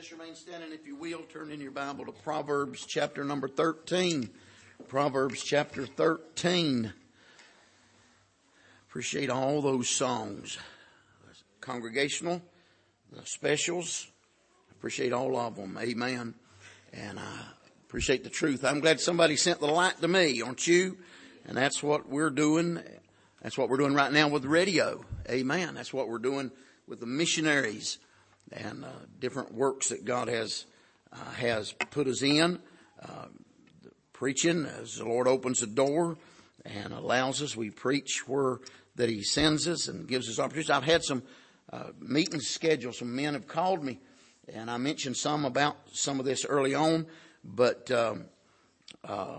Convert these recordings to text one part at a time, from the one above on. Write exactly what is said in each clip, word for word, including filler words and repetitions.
Let's remain standing, if you will. Turn in your Bible to Proverbs chapter number thirteen. Proverbs chapter thirteen. Appreciate all those songs. Congregational, the specials. Appreciate all of them. Amen. And I appreciate the truth. I'm glad somebody sent the light to me, aren't you? And that's what we're doing. That's what we're doing right now with the radio. Amen. That's what we're doing with the missionaries and uh, different works that God has uh, has put us in. Uh, preaching, as the Lord opens the door and allows us, we preach where that He sends us and gives us opportunities. I've had some uh, meetings scheduled. Some men have called me, and I mentioned some about some of this early on. But um, uh,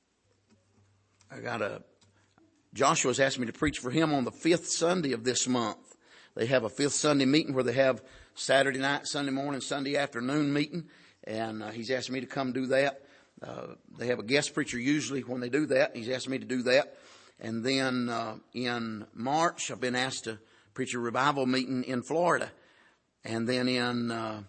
I got a Joshua's asked me to preach for him on the fifth Sunday of this month. They have a fifth Sunday meeting where they have Saturday night, Sunday morning, Sunday afternoon meeting, and uh, he's asked me to come do that. Uh, they have a guest preacher usually when they do that. He's asked me to do that. And then uh, in March, I've been asked to preach a revival meeting in Florida. And then in uh,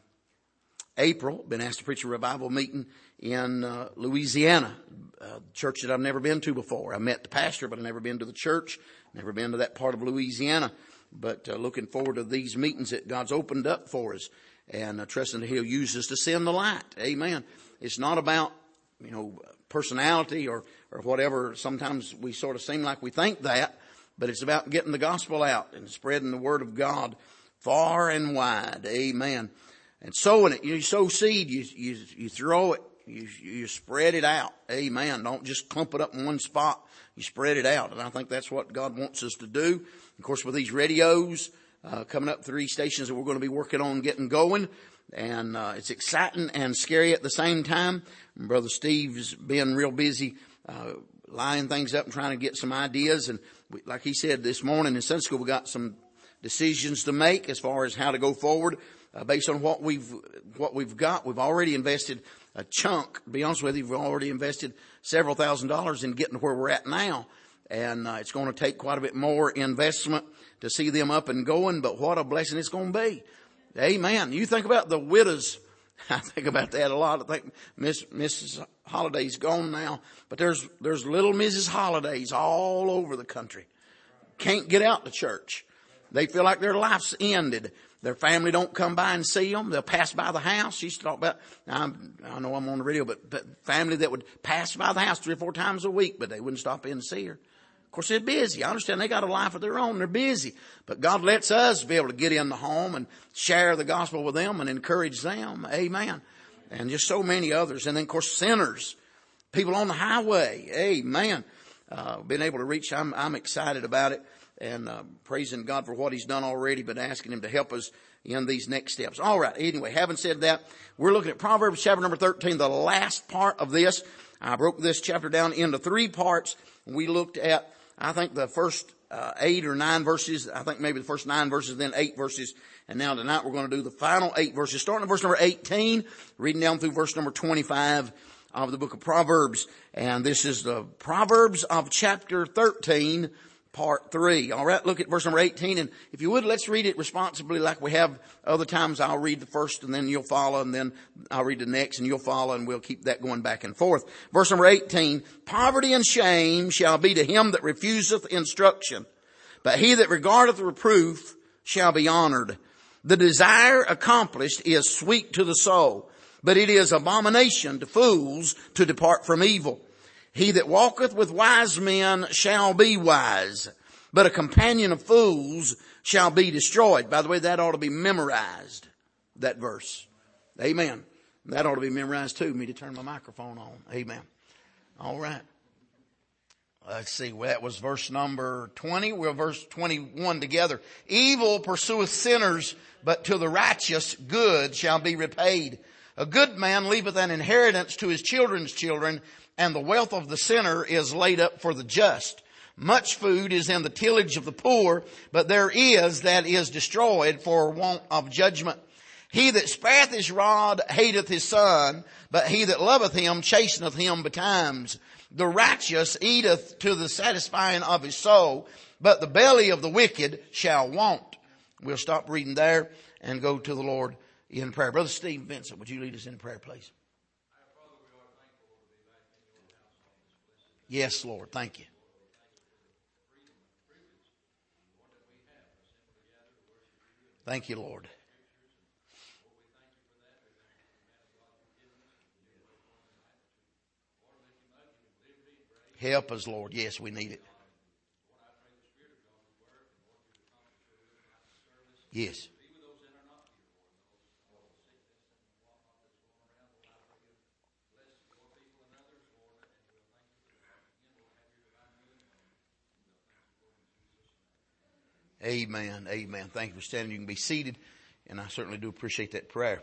April, been asked to preach a revival meeting in uh, Louisiana, a church that I've never been to before. I met the pastor, but I've never been to the church, never been to that part of Louisiana. But uh, looking forward to these meetings that God's opened up for us, and uh, trusting that He'll use us to send the light. Amen. It's not about, you know, personality or, or whatever. Sometimes we sort of seem like we think that, but it's about getting the gospel out and spreading the word of God far and wide. Amen. And sowing it. You sow seed, you, you, you throw it, you, you spread it out. Amen. Don't just clump it up in one spot. You spread it out. And I think that's what God wants us to do. Of course, with these radios, uh, coming up, three stations that we're going to be working on getting going. And, uh, it's exciting and scary at the same time. And Brother Steve's been real busy, uh, lining things up and trying to get some ideas. And we, like he said this morning in Sunday school, we got some decisions to make as far as how to go forward, uh, based on what we've, what we've got. We've already invested a chunk. To be honest with you, we've already invested several thousand dollars in getting to where we're at now. And uh, it's going to take quite a bit more investment to see them up and going. But what a blessing it's going to be. Amen. You think about the widows. I think about that a lot. I think Miss Missus Holliday's gone now. But there's there's little Missus Hollidays all over the country. Can't get out to church. They feel like their life's ended. Their family don't come by and see them. They'll pass by the house. She used to talk about, I'm, I know I'm on the radio, but, but family that would pass by the house three or four times a week, but they wouldn't stop in and see her. Of course, they're busy. I understand they got a life of their own. They're busy. But God lets us be able to get in the home and share the gospel with them and encourage them. Amen. And just so many others. And then, of course, sinners, people on the highway. Amen. Uh, being able to reach, I'm, I'm excited about it. And uh, praising God for what He's done already, but asking Him to help us in these next steps. All right. Anyway, having said that, we're looking at Proverbs chapter number thirteen, the last part of this. I broke this chapter down into three parts. We looked at, I think, the first uh, eight or nine verses. I think maybe the first nine verses, then eight verses. And now tonight we're going to do the final eight verses, starting at verse number eighteen, reading down through verse number twenty-five of the book of Proverbs. And this is the Proverbs of chapter thirteen, part three. All right, look at verse number eighteen. And if you would, let's read it responsibly like we have other times. I'll read the first and then you'll follow, and then I'll read the next and you'll follow, and we'll keep that going back and forth. Verse number eighteen. Poverty and shame shall be to him that refuseth instruction, but he that regardeth reproof shall be honored. The desire accomplished is sweet to the soul, but it is abomination to fools to depart from evil. He that walketh with wise men shall be wise, but a companion of fools shall be destroyed. By the way, that ought to be memorized, that verse. Amen. That ought to be memorized too. Me to turn my microphone on. Amen. All right. Let's see. Well, that was verse number twenty. We're verse twenty-one together. Evil pursueth sinners, but to the righteous good shall be repaid. A good man leaveth an inheritance to his children's children, and the wealth of the sinner is laid up for the just. Much food is in the tillage of the poor, but there is that is destroyed for want of judgment. He that spareth his rod hateth his son, but he that loveth him chasteneth him betimes. The righteous eateth to the satisfying of his soul, but the belly of the wicked shall want. We'll stop reading there and go to the Lord in prayer. Brother Steve Vincent, would you lead us in prayer, please? Yes, Lord. Thank you. Thank you, Lord. Help us, Lord. Yes, we need it. Yes. Amen. Amen. Thank you for standing. You can be seated. And I certainly do appreciate that prayer.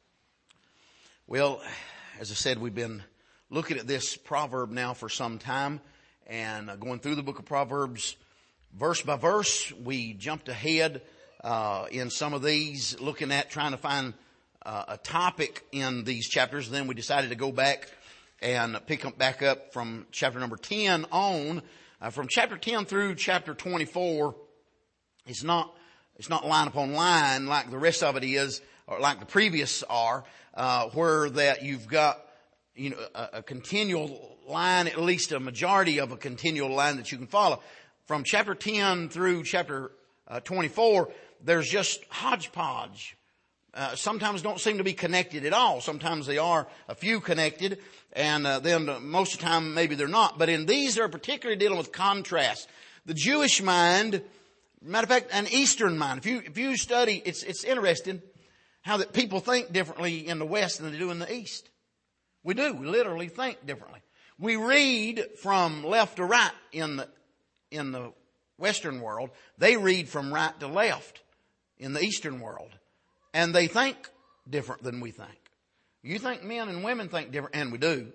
Well, as I said, we've been looking at this proverb now for some time and going through the book of Proverbs verse by verse. We jumped ahead uh, in some of these, looking at trying to find uh, a topic in these chapters. Then we decided to go back and pick up back up from chapter number ten on. Uh, from chapter ten through chapter twenty-four, it's not it's not line upon line like the rest of it is, or like the previous are, uh, where that you've got you know a, a continual line, at least a majority of a continual line that you can follow. From chapter ten through chapter uh, twenty-four, there's just hodgepodge. Uh, sometimes don't seem to be connected at all. Sometimes they are a few connected, and uh, then uh, most of the time maybe they're not. But in these, they're particularly dealing with contrast. The Jewish mind, matter of fact, an Eastern mind. If you if you study, it's it's interesting how that people think differently in the West than they do in the East. We do. We literally think differently. We read from left to right in the in the Western world. They read from right to left in the Eastern world. And they think different than we think. You think men and women think different, and we do.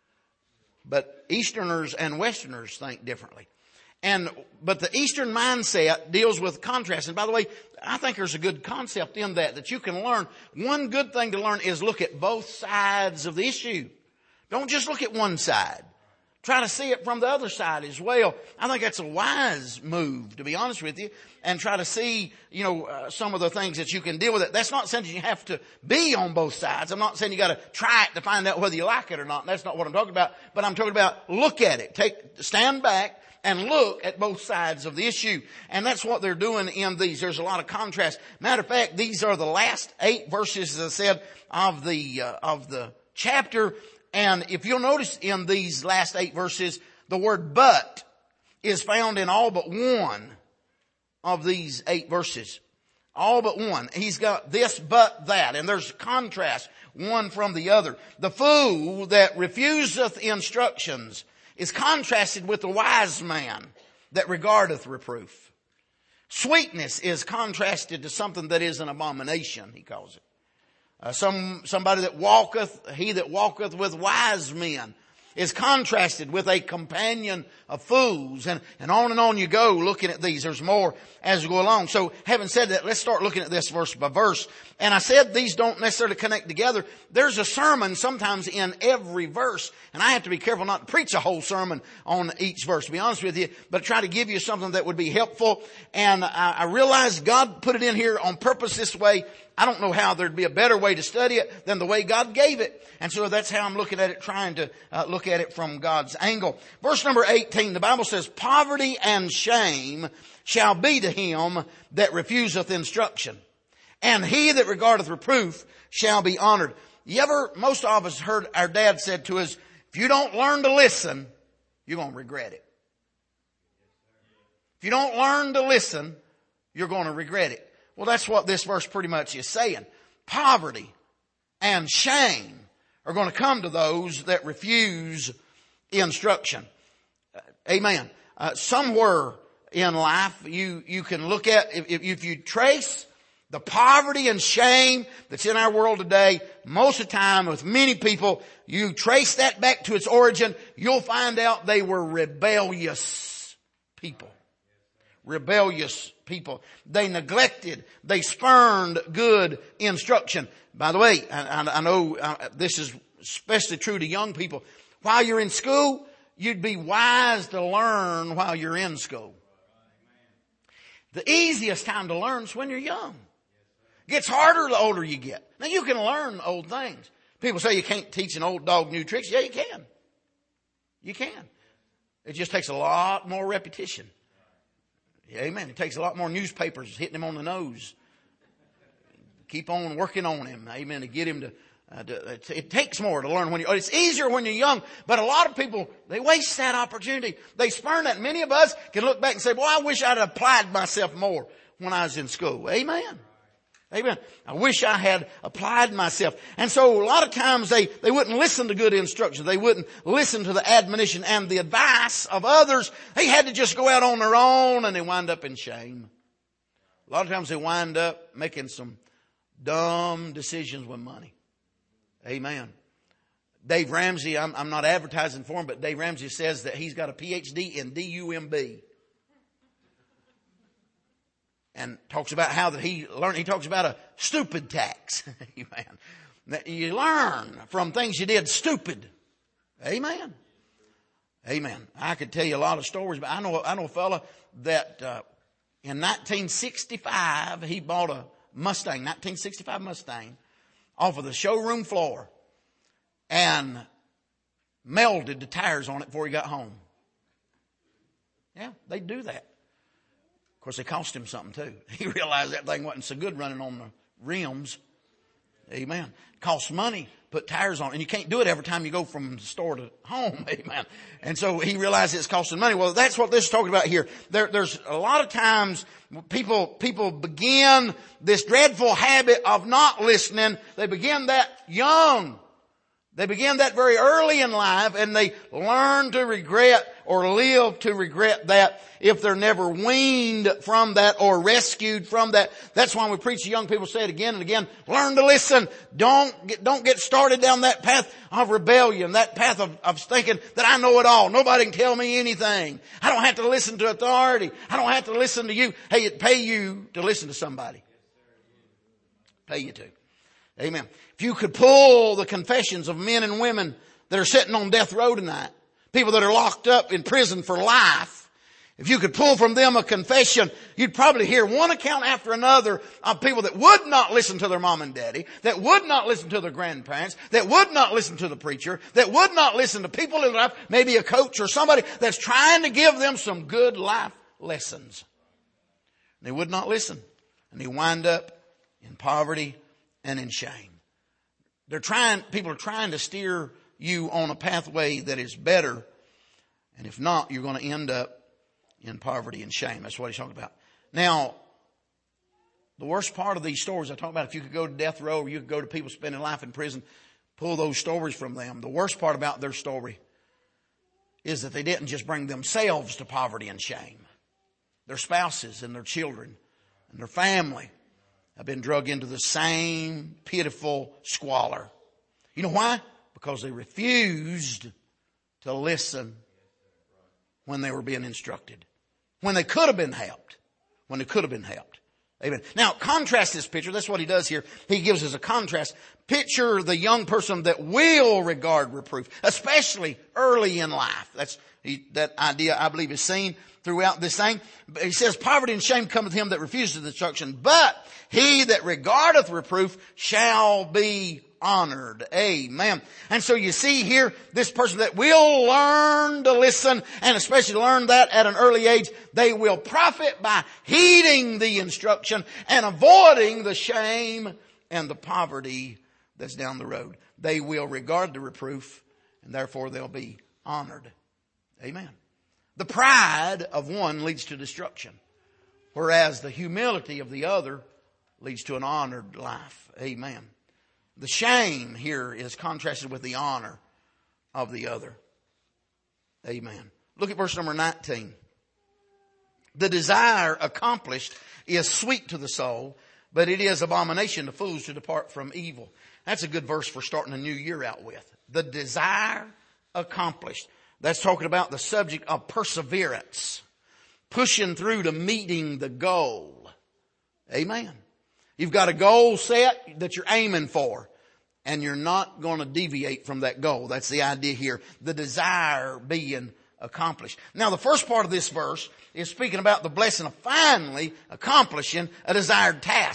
But Easterners and Westerners think differently. And, but the Eastern mindset deals with contrast. And by the way, I think there's a good concept in that, that you can learn. One good thing to learn is look at both sides of the issue. Don't just look at one side. Try to see it from the other side as well. I think that's a wise move, to be honest with you, and try to see, you know, uh, some of the things that you can deal with it. That's not saying you have to be on both sides. I'm not saying you got to try it to find out whether you like it or not. That's not what I'm talking about. But I'm talking about look at it. Take, stand back and look at both sides of the issue. And that's what they're doing in these. There's a lot of contrast. Matter of fact, these are the last eight verses, as I said, of the, uh, of the chapter. And if you'll notice in these last eight verses, the word but is found in all but one of these eight verses. All but one. He's got this but that. And there's contrast, one from the other. The fool that refuseth instructions is contrasted with the wise man that regardeth reproof. Sweetness is contrasted to something that is an abomination, he calls it. Uh, some, somebody that walketh, he that walketh with wise men is contrasted with a companion of fools. And, and on and on you go looking at these. There's more as we go along. So having said that, let's start looking at this verse by verse. And I said these don't necessarily connect together. There's a sermon sometimes in every verse. And I have to be careful not to preach a whole sermon on each verse, to be honest with you, but try to give you something that would be helpful. And I, I realize God put it in here on purpose this way. I don't know how there'd be a better way to study it than the way God gave it. And so that's how I'm looking at it, trying to uh, look at it from God's angle. Verse number eighteen, the Bible says, poverty and shame shall be to him that refuseth instruction, and he that regardeth reproof shall be honored. You ever, most of us heard our dad said to us, if you don't learn to listen, you're going to regret it. If you don't learn to listen, you're going to regret it. Well, that's what this verse pretty much is saying. Poverty and shame are going to come to those that refuse instruction. Uh, amen. Uh, somewhere in life you, you can look at, if, if you trace the poverty and shame that's in our world today, most of the time with many people, you trace that back to its origin, you'll find out they were rebellious people. Rebellious people. They neglected, they spurned good instruction. By the way, I, I know uh, this is especially true to young people. While you're in school, you'd be wise to learn while you're in school. The easiest time to learn is when you're young. Gets harder the older you get. Now you can learn old things. People say you can't teach an old dog new tricks. Yeah, you can. You can. It just takes a lot more repetition. Yeah, amen. It takes a lot more newspapers hitting him on the nose. Keep on working on him. Amen. To get him to, uh, to it, it takes more to learn when you, it's easier when you're young, but a lot of people, they waste that opportunity. They spurn that. Many of us can look back and say, boy, I wish I'd applied myself more when I was in school. Amen. Amen. I wish I had applied myself. And so a lot of times they, they wouldn't listen to good instruction. They wouldn't listen to the admonition and the advice of others. They had to just go out on their own, and they wind up in shame. A lot of times they wind up making some dumb decisions with money. Amen. Dave Ramsey, I'm, I'm not advertising for him, but Dave Ramsey says that he's got a P H D in D U M B. And talks about how that he learned, he talks about a stupid tax. Amen. That you learn from things you did stupid. Amen. Amen. I could tell you a lot of stories, but I know, I know a fella that, uh, in nineteen sixty-five, he bought a Mustang, nineteen sixty-five Mustang, off of the showroom floor and melded the tires on it before he got home. Yeah, they do that. Of course, they cost him something too. He realized that thing wasn't so good running on the rims. Amen. Costs money, put tires on, and you can't do it every time you go from the store to home. Amen. And so he realized it's costing money. Well, that's what this is talking about here. There, there's a lot of times people, people begin this dreadful habit of not listening. They begin that young. They begin that very early in life, and they learn to regret or live to regret that if they're never weaned from that or rescued from that. That's why we preach to young people, say it again and again, learn to listen. Don't get, don't get started down that path of rebellion, that path of, of thinking that I know it all. Nobody can tell me anything. I don't have to listen to authority. I don't have to listen to you. Hey, it pay you to listen to somebody. Pay you to. Amen. If you could pull the confessions of men and women that are sitting on death row tonight, people that are locked up in prison for life, if you could pull from them a confession, you'd probably hear one account after another of people that would not listen to their mom and daddy, that would not listen to their grandparents, that would not listen to the preacher, that would not listen to people in life, maybe a coach or somebody that's trying to give them some good life lessons. They would not listen. And they wind up in poverty and in shame. They're trying, people are trying to steer you on a pathway that is better. And if not, you're going to end up in poverty and shame. That's what he's talking about. Now, the worst part of these stories I talk about, if you could go to death row or you could go to people spending life in prison, pull those stories from them. The worst part about their story is that they didn't just bring themselves to poverty and shame. Their spouses and their children and their family have been drug into the same pitiful squalor. You know why? Because they refused to listen when they were being instructed. When they could have been helped. When they could have been helped. Amen. Now, contrast this picture. That's what he does here. He gives us a contrast. Picture the young person that will regard reproof, especially early in life. That's he, that idea, I believe, is seen throughout this thing. He says, poverty and shame cometh him that refuses instruction, but he that regardeth reproof shall be honored. Amen. And so you see here, this person that will learn to listen, and especially learn that at an early age, they will profit by heeding the instruction and avoiding the shame and the poverty that's down the road. They will regard the reproof, and therefore they'll be honored. Amen. The pride of one leads to destruction, whereas the humility of the other leads to an honored life. Amen. The shame here is contrasted with the honor of the other. Amen. Look at verse number nineteen. The desire accomplished is sweet to the soul, but it is abomination to fools to depart from evil. That's a good verse for starting a new year out with. The desire accomplished. That's talking about the subject of perseverance. Pushing through to meeting the goal. Amen. You've got a goal set that you're aiming for, and you're not going to deviate from that goal. That's the idea here. The desire being accomplished. Now, the first part of this verse is speaking about the blessing of finally accomplishing a desired task.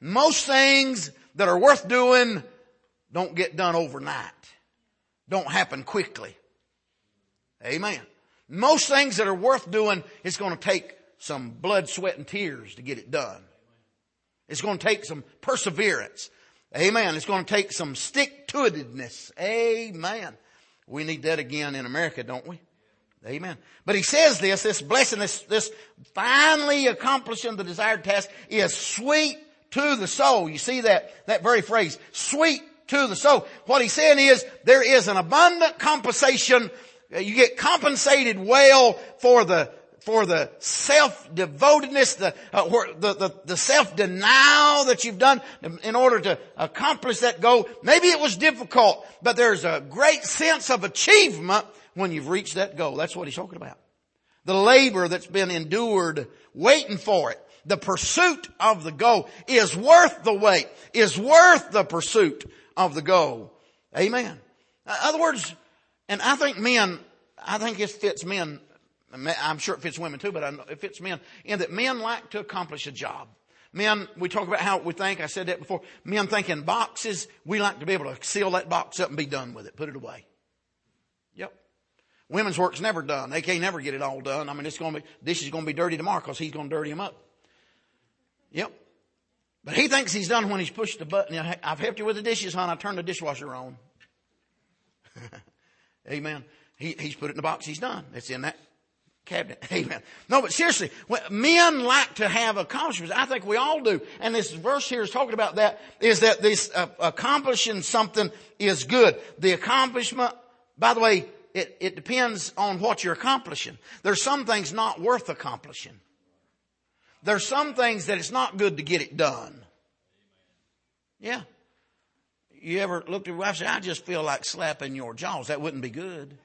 most things that are worth doing don't get done overnight. Don't happen quickly. Amen. Most things that are worth doing, it's going to take some blood, sweat, and tears to get it done. It's going to take some perseverance. Amen. It's going to take some stick-to-itiveness. Amen. We need that again in America, don't we? Amen. But he says this, this blessing, this, this finally accomplishing the desired task is sweet to the soul. You see that, that very phrase, sweet to the soul. What he's saying is there is an abundant compensation. You get compensated well for the for the self-devotedness, the, uh, the, the, the self-denial that you've done in order to accomplish that goal. Maybe it was difficult, but there's a great sense of achievement when you've reached that goal. That's what he's talking about. The labor that's been endured, waiting for it. The pursuit of the goal is worth the wait, is worth the pursuit of the goal. Amen. In other words, and I think men, I think it fits men. I'm sure it fits women too, but I know it fits men in that men like to accomplish a job. Men, we talk about how we think. I said that before. Men think in boxes. We like to be able to seal that box up and be done with it. Put it away. Yep. Women's work's never done. They can't never get it all done. I mean, it's going to be, dishes going to be dirty tomorrow because he's going to dirty them up. Yep. But he thinks he's done when he's pushed the button. You know, I've helped you with the dishes, hon. I turned the dishwasher on. Amen. He, he's put it in the box. He's done. It's in that cabinet. Amen. No, but seriously, men like to have accomplishments. I think we all do. And this verse here is talking about that, is that this uh, accomplishing something is good. The accomplishment, by the way, it, it depends on what you're accomplishing. There's some things not worth accomplishing. There's some things that it's not good to get it done. Yeah. You ever looked at your wife and said, I just feel like slapping your jaws. That wouldn't be good.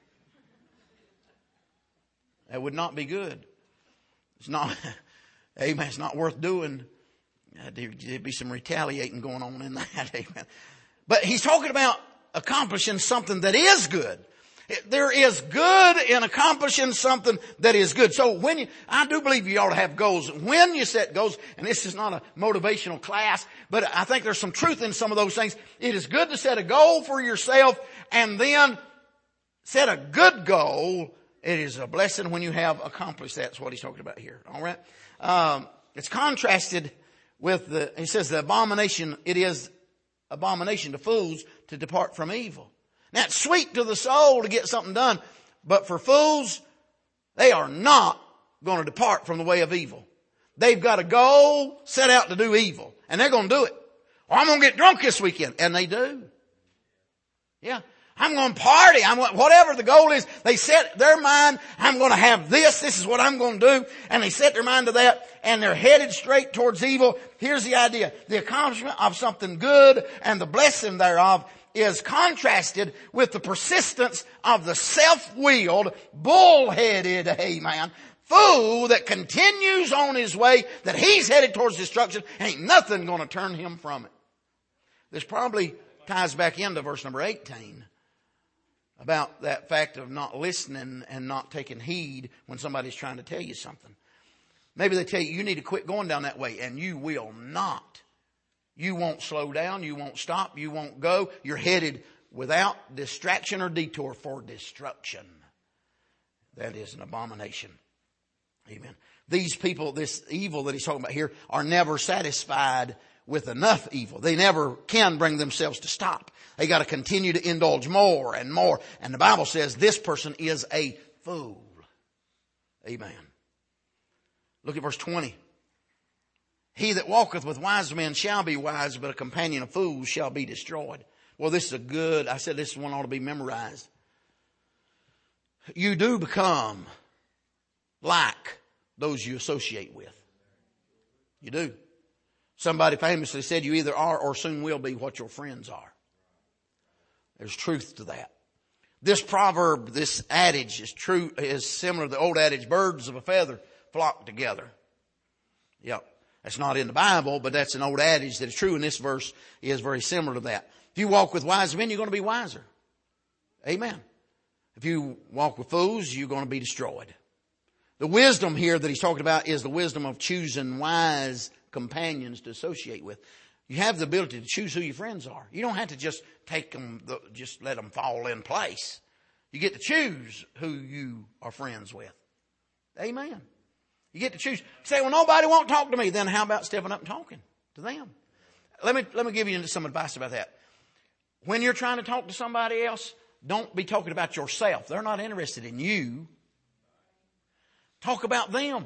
That would not be good. It's not, amen, it's not worth doing. There'd be some retaliating going on in that, amen. But he's talking about accomplishing something that is good. There is good in accomplishing something that is good. So when you, I do believe you ought to have goals. When you set goals, and this is not a motivational class, but I think there's some truth in some of those things. It is good to set a goal for yourself and then set a good goal. It is a blessing when you have accomplished that. That's what he's talking about here. All right. Um, it's contrasted with the, he says the abomination, it is abomination to fools to depart from evil. Now it's sweet to the soul to get something done, but for fools, they are not going to depart from the way of evil. They've got a goal set out to do evil, and they're going to do it. Or I'm going to get drunk this weekend, and they do. Yeah. I'm going to party. I'm whatever the goal is. They set their mind, I'm going to have this. This is what I'm going to do. And they set their mind to that, and they're headed straight towards evil. Here's the idea. The accomplishment of something good and the blessing thereof is contrasted with the persistence of the self-willed, bull-headed, amen, fool that continues on his way, that he's headed towards destruction. Ain't nothing going to turn him from it. This probably ties back into verse number eighteen. About that fact of not listening and not taking heed when somebody's trying to tell you something. Maybe they tell you, you need to quit going down that way, and you will not. You won't slow down. You won't stop. You won't go. You're headed without distraction or detour for destruction. That is an abomination. Amen. These people, this evil that he's talking about here, are never satisfied with enough evil. They never can bring themselves to stop. They got to continue to indulge more and more. And the Bible says this person is a fool. Amen. Look at verse twenty. He that walketh with wise men shall be wise, but a companion of fools shall be destroyed. Well, this is a good, I said this one ought to be memorized. You do become like those you associate with. You do. Somebody famously said you either are or soon will be what your friends are. There's truth to that. This proverb, this adage is true, is similar to the old adage, birds of a feather flock together. Yep. That's not in the Bible, but that's an old adage that is true, and this verse is very similar to that. If you walk with wise men, you're going to be wiser. Amen. If you walk with fools, you're going to be destroyed. The wisdom here that he's talking about is the wisdom of choosing wise companions to associate with. You have the ability to choose who your friends are. You don't have to just take them, just let them fall in place. You get to choose who you are friends with. Amen. You get to choose. Say, well, nobody won't talk to me. Then how about stepping up and talking to them? Let me, let me give you some advice about that. When you're trying to talk to somebody else, don't be talking about yourself. They're not interested in you. Talk about them.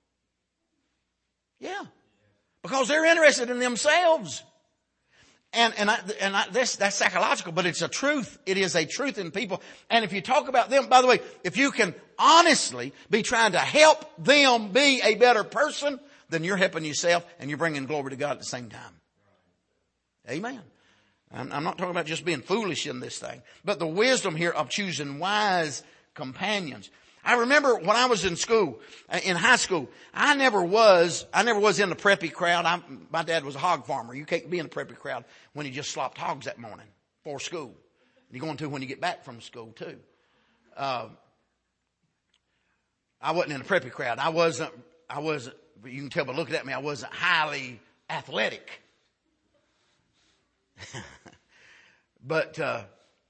Yeah. Because they're interested in themselves. And, and I, and I, this, that's psychological, but it's a truth. It is a truth in people. And if you talk about them, by the way, if you can honestly be trying to help them be a better person, then you're helping yourself and you're bringing glory to God at the same time. Amen. I'm, I'm not talking about just being foolish in this thing, but the wisdom here of choosing wise companions. I remember when I was in school, in high school, I never was, I never was in the preppy crowd. I, my dad was a hog farmer. You can't be in the preppy crowd when he just slopped hogs that morning for school. You're going to when you get back from school too. Uh, I wasn't in the preppy crowd. I wasn't, I wasn't, you can tell by looking at me, I wasn't highly athletic. But, uh,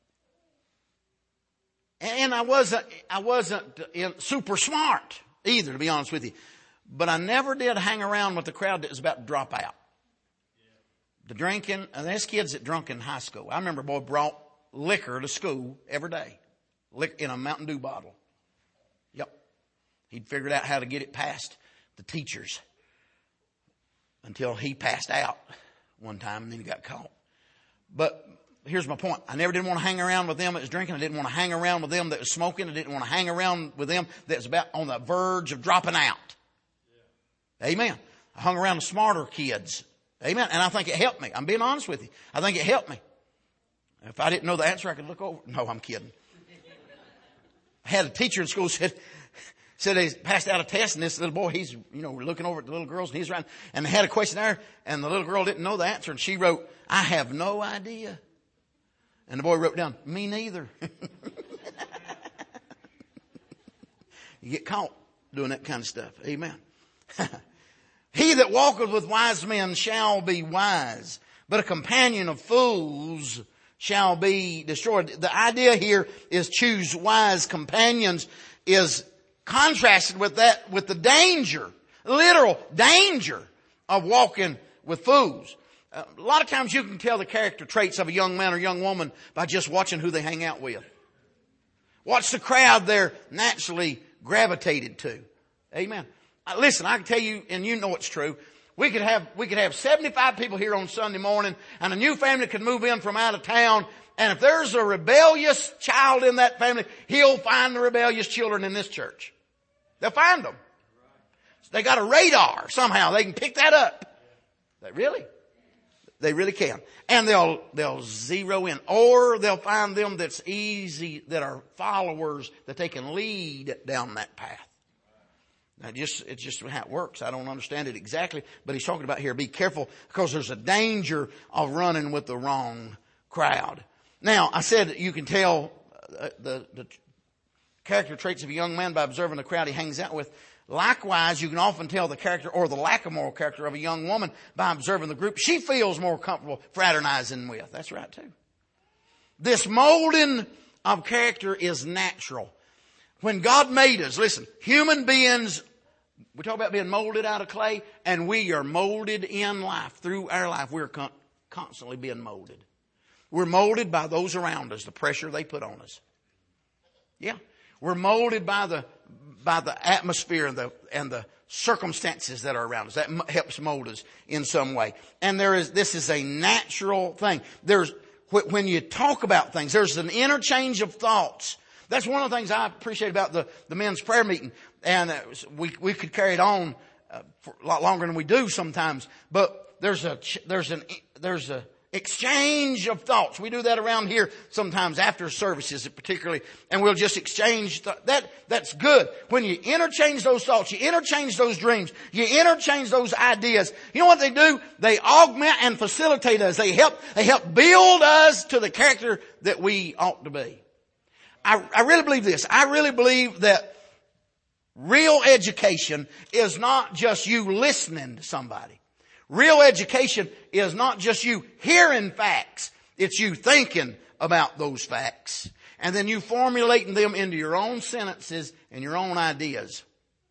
and I wasn't, I wasn't super smart either, to be honest with you. But I never did hang around with the crowd that was about to drop out. The drinking, and there's kids that drunk in high school. I remember a boy brought liquor to school every day. In a Mountain Dew bottle. Yep. He'd figured out how to get it past the teachers. Until he passed out one time and then he got caught. But here's my point. I never did want to hang around with them that was drinking. I didn't want to hang around with them that was smoking. I didn't want to hang around with them that was about on the verge of dropping out. Yeah. Amen. I hung around the smarter kids. Amen. And I think it helped me. I'm being honest with you. I think it helped me. If I didn't know the answer, I could look over. No, I'm kidding. I had a teacher in school said, said they passed out a test, and this little boy, he's, you know, looking over at the little girls, and he's around, and they had a questionnaire, and the little girl didn't know the answer, and she wrote, I have no idea. And the boy wrote down, me neither. You get caught doing that kind of stuff. Amen. He that walketh with wise men shall be wise, but a companion of fools shall be destroyed. The idea here is choose wise companions is contrasted with that, with the danger, literal danger of walking with fools. Uh, a lot of times you can tell the character traits of a young man or young woman by just watching who they hang out with. What's the crowd they're naturally gravitated to? Amen. Uh, listen, I can tell you, and you know it's true. We could have, we could have seventy-five people here on Sunday morning, and a new family could move in from out of town. And if there's a rebellious child in that family, he'll find the rebellious children in this church. They'll find them. They got a radar somehow. They can pick that up. They really, they really can. And they'll, they'll zero in, or they'll find them that's easy, that are followers that they can lead down that path. Now, just, it's just how it works. I don't understand it exactly, but he's talking about here, be careful, because there's a danger of running with the wrong crowd. Now, I said you can tell uh, the, the character traits of a young man by observing the crowd he hangs out with. Likewise, you can often tell the character or the lack of moral character of a young woman by observing the group she feels more comfortable fraternizing with. That's right, too. This molding of character is natural. When God made us, listen, human beings, we talk about being molded out of clay, and we are molded in life. Through our life, we're con- constantly being molded. We're molded by those around us, the pressure they put on us. Yeah. We're molded by the, by the atmosphere and the, and the circumstances that are around us. That m- helps mold us in some way. And there is, this is a natural thing. There's, wh- when you talk about things, there's an interchange of thoughts. That's one of the things I appreciate about the, the men's prayer meeting. And uh, we, we could carry it on uh, for a lot longer than we do sometimes. But there's a, there's an, there's a exchange of thoughts. We do that around here sometimes after services particularly. And we'll just exchange th- that. That's good. When you interchange those thoughts, you interchange those dreams, you interchange those ideas. You know what they do? They augment and facilitate us. They help, they help build us to the character that we ought to be. I, I really believe this. I really believe that real education is not just you listening to somebody. Real education is not just you hearing facts. It's you thinking about those facts. And then you formulating them into your own sentences and your own ideas.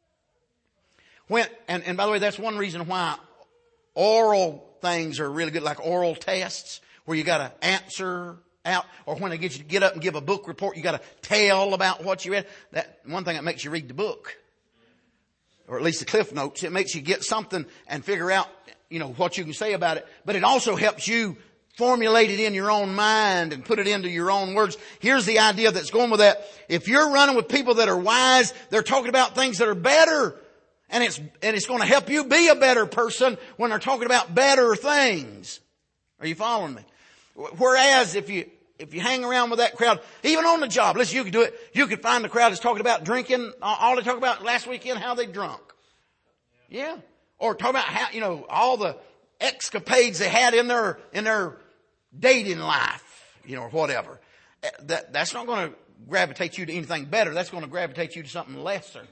When, and, and by the way, that's one reason why oral things are really good, like oral tests, where you got to answer out, or when they get you to get up and give a book report, you got to tell about what you read. That one thing that makes you read the book, or at least the Cliff Notes. It makes you get something and figure out, you know, what you can say about it. But it also helps you formulate it in your own mind and put it into your own words. Here's the idea that's going with that. If you're running with people that are wise, they're talking about things that are better. And it's, and it's going to help you be a better person when they're talking about better things. Are you following me? Whereas if you, if you hang around with that crowd, even on the job, listen, you could do it. You could find the crowd that's talking about drinking. All they talk about last weekend, how they drunk. Yeah. Or talk about how, you know, all the escapades they had in their, in their dating life, you know, or whatever. That, that's not going to gravitate you to anything better. That's going to gravitate you to something lesser.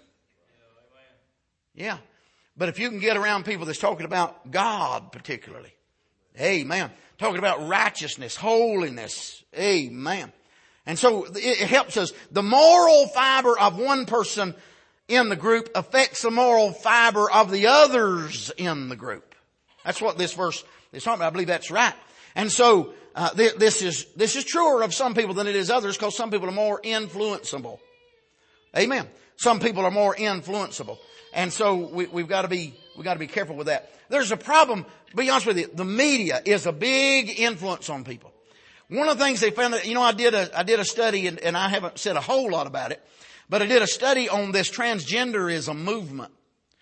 Yeah. But if you can get around people that's talking about God particularly, amen. Talking about righteousness, holiness, amen. And so it helps us. The moral fiber of one person in the group affects the moral fiber of the others in the group. That's what this verse is talking about. I believe that's right. And so uh, th- this is this is truer of some people than it is others, because some people are more influenceable. Amen. Some people are more influenceable. And so we, we've got to be, we've got to be careful with that. There's a problem, to be honest with you, the media is a big influence on people. One of the things they found that, you know, I did a, I did a study, and, and I haven't said a whole lot about it, but I did a study on this transgenderism movement.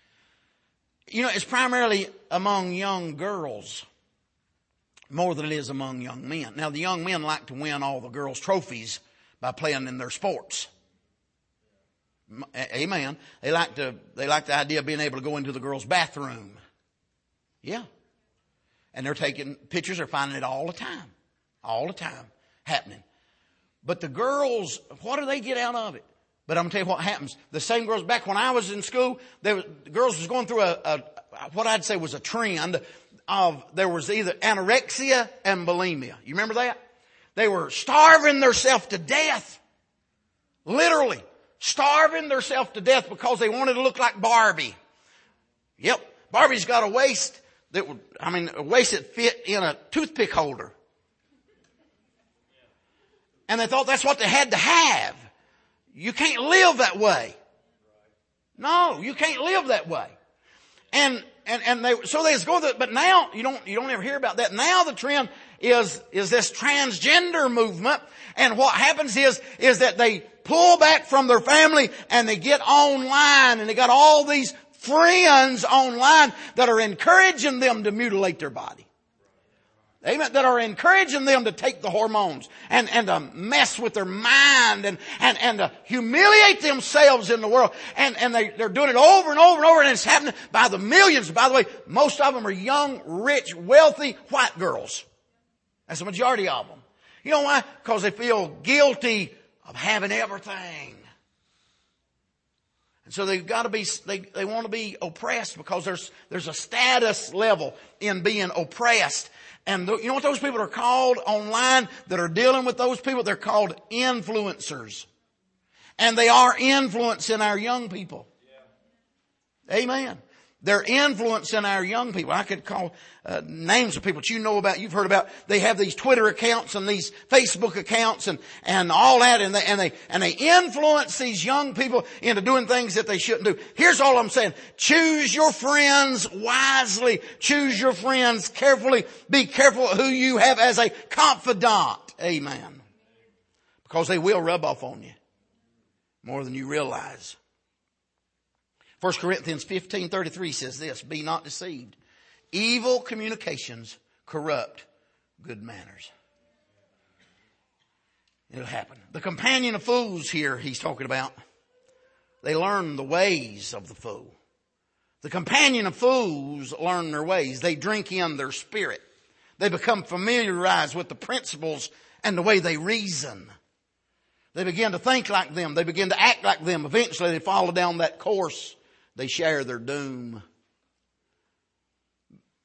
You know, it's primarily among young girls more than it is among young men. Now, the young men like to win all the girls' trophies by playing in their sports. Amen. They like to, they like the idea of being able to go into the girls' bathroom. Yeah. And they're taking pictures, they're finding it all the time. All the time happening. But the girls, what do they get out of it? But I'm going to tell you what happens. The same girls, back when I was in school, there was, the girls was going through a, a, what I'd say was a trend of, there was either anorexia and bulimia. You remember that? They were starving themselves to death. Literally. Starving themselves to death because they wanted to look like Barbie. Yep. Barbie's got a waist that would, I mean, a waist that fit in a toothpick holder. And they thought that's what they had to have. You can't live that way. No, you can't live that way. And, and, and they, so they was going through, but now you don't, you don't ever hear about that. Now the trend is, is this transgender movement. And what happens is, is that they pull back from their family and they get online, and they got all these friends online that are encouraging them to mutilate their body. Amen. That are encouraging them to take the hormones and, and to mess with their mind and, and, and to humiliate themselves in the world. And, and they, they're doing it over and over and over, and it's happening by the millions. By the way, most of them are young, rich, wealthy, white girls. That's the majority of them. You know why? Because they feel guilty of having everything. And so they've got to be, they, they want to be oppressed, because there's, there's a status level in being oppressed. And the, you know what those people are called online that are dealing with those people? They're called influencers. And they are influencing our young people. Yeah. Amen. They're influencing our young people. I could call uh, names of people that you know about, you've heard about. They have these Twitter accounts and these Facebook accounts and, and all that. And they, and they, and they influence these young people into doing things that they shouldn't do. Here's all I'm saying. Choose your friends wisely. Choose your friends carefully. Be careful who you have as a confidant. Amen. Because they will rub off on you more than you realize. First Corinthians fifteen thirty-three says this: be not deceived. Evil communications corrupt good manners. It'll happen. The companion of fools here he's talking about, they learn the ways of the fool. The companion of fools learn their ways. They drink in their spirit. They become familiarized with the principles and the way they reason. They begin to think like them. They begin to act like them. Eventually they follow down that course. They share their doom.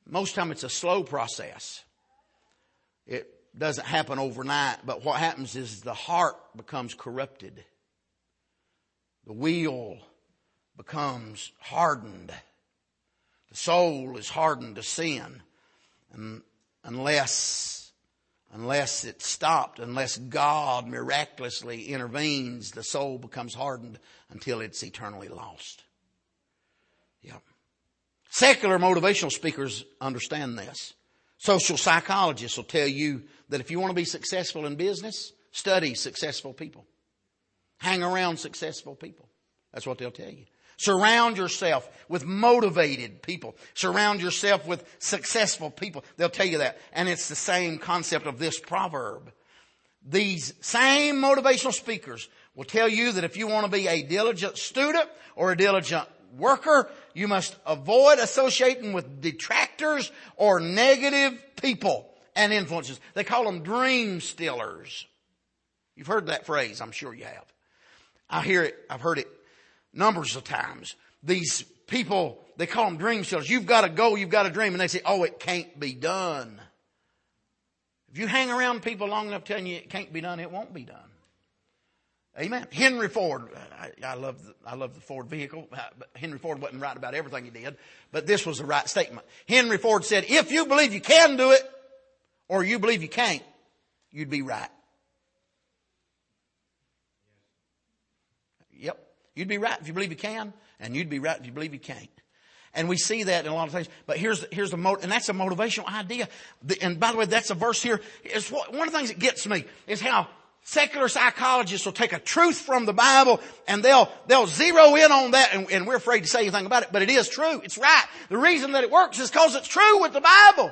most time it's a slow process. It doesn't happen overnight, but what happens is the heart becomes corrupted. The will becomes hardened. The soul is hardened to sin. And unless, unless it's stopped, unless God miraculously intervenes, the soul becomes hardened until it's eternally lost. Yep. Secular motivational speakers understand this. Social psychologists will tell you that if you want to be successful in business, study successful people. Hang around successful people. That's what they'll tell you. Surround yourself with motivated people. Surround yourself with successful people. They'll tell you that. And it's the same concept of this proverb. These same motivational speakers will tell you that if you want to be a diligent student or a diligent worker, you must avoid associating with detractors or negative people and influences. They call them dream stealers. You've heard that phrase, I'm sure you have. I hear it, I've heard it numbers of times. These people, they call them dream stealers. You've got a goal, you've got a dream, and they say, oh, it can't be done. If you hang around people long enough telling you it can't be done, it won't be done. Amen. Henry Ford, I, I love the, I love the Ford vehicle. But Henry Ford wasn't right about everything he did, but this was the right statement. Henry Ford said, if you believe you can do it, or you believe you can't, you'd be right. Yep. You'd be right if you believe you can, and you'd be right if you believe you can't. And we see that in a lot of things. But here's, here's the mo- and that's a motivational idea. The, and by the way, that's a verse here. It's what, one of the things that gets me is how secular psychologists will take a truth from the Bible and they'll, they'll zero in on that, and, and we're afraid to say anything about it, but it is true. It's right. The reason that it works is because it's true with the Bible.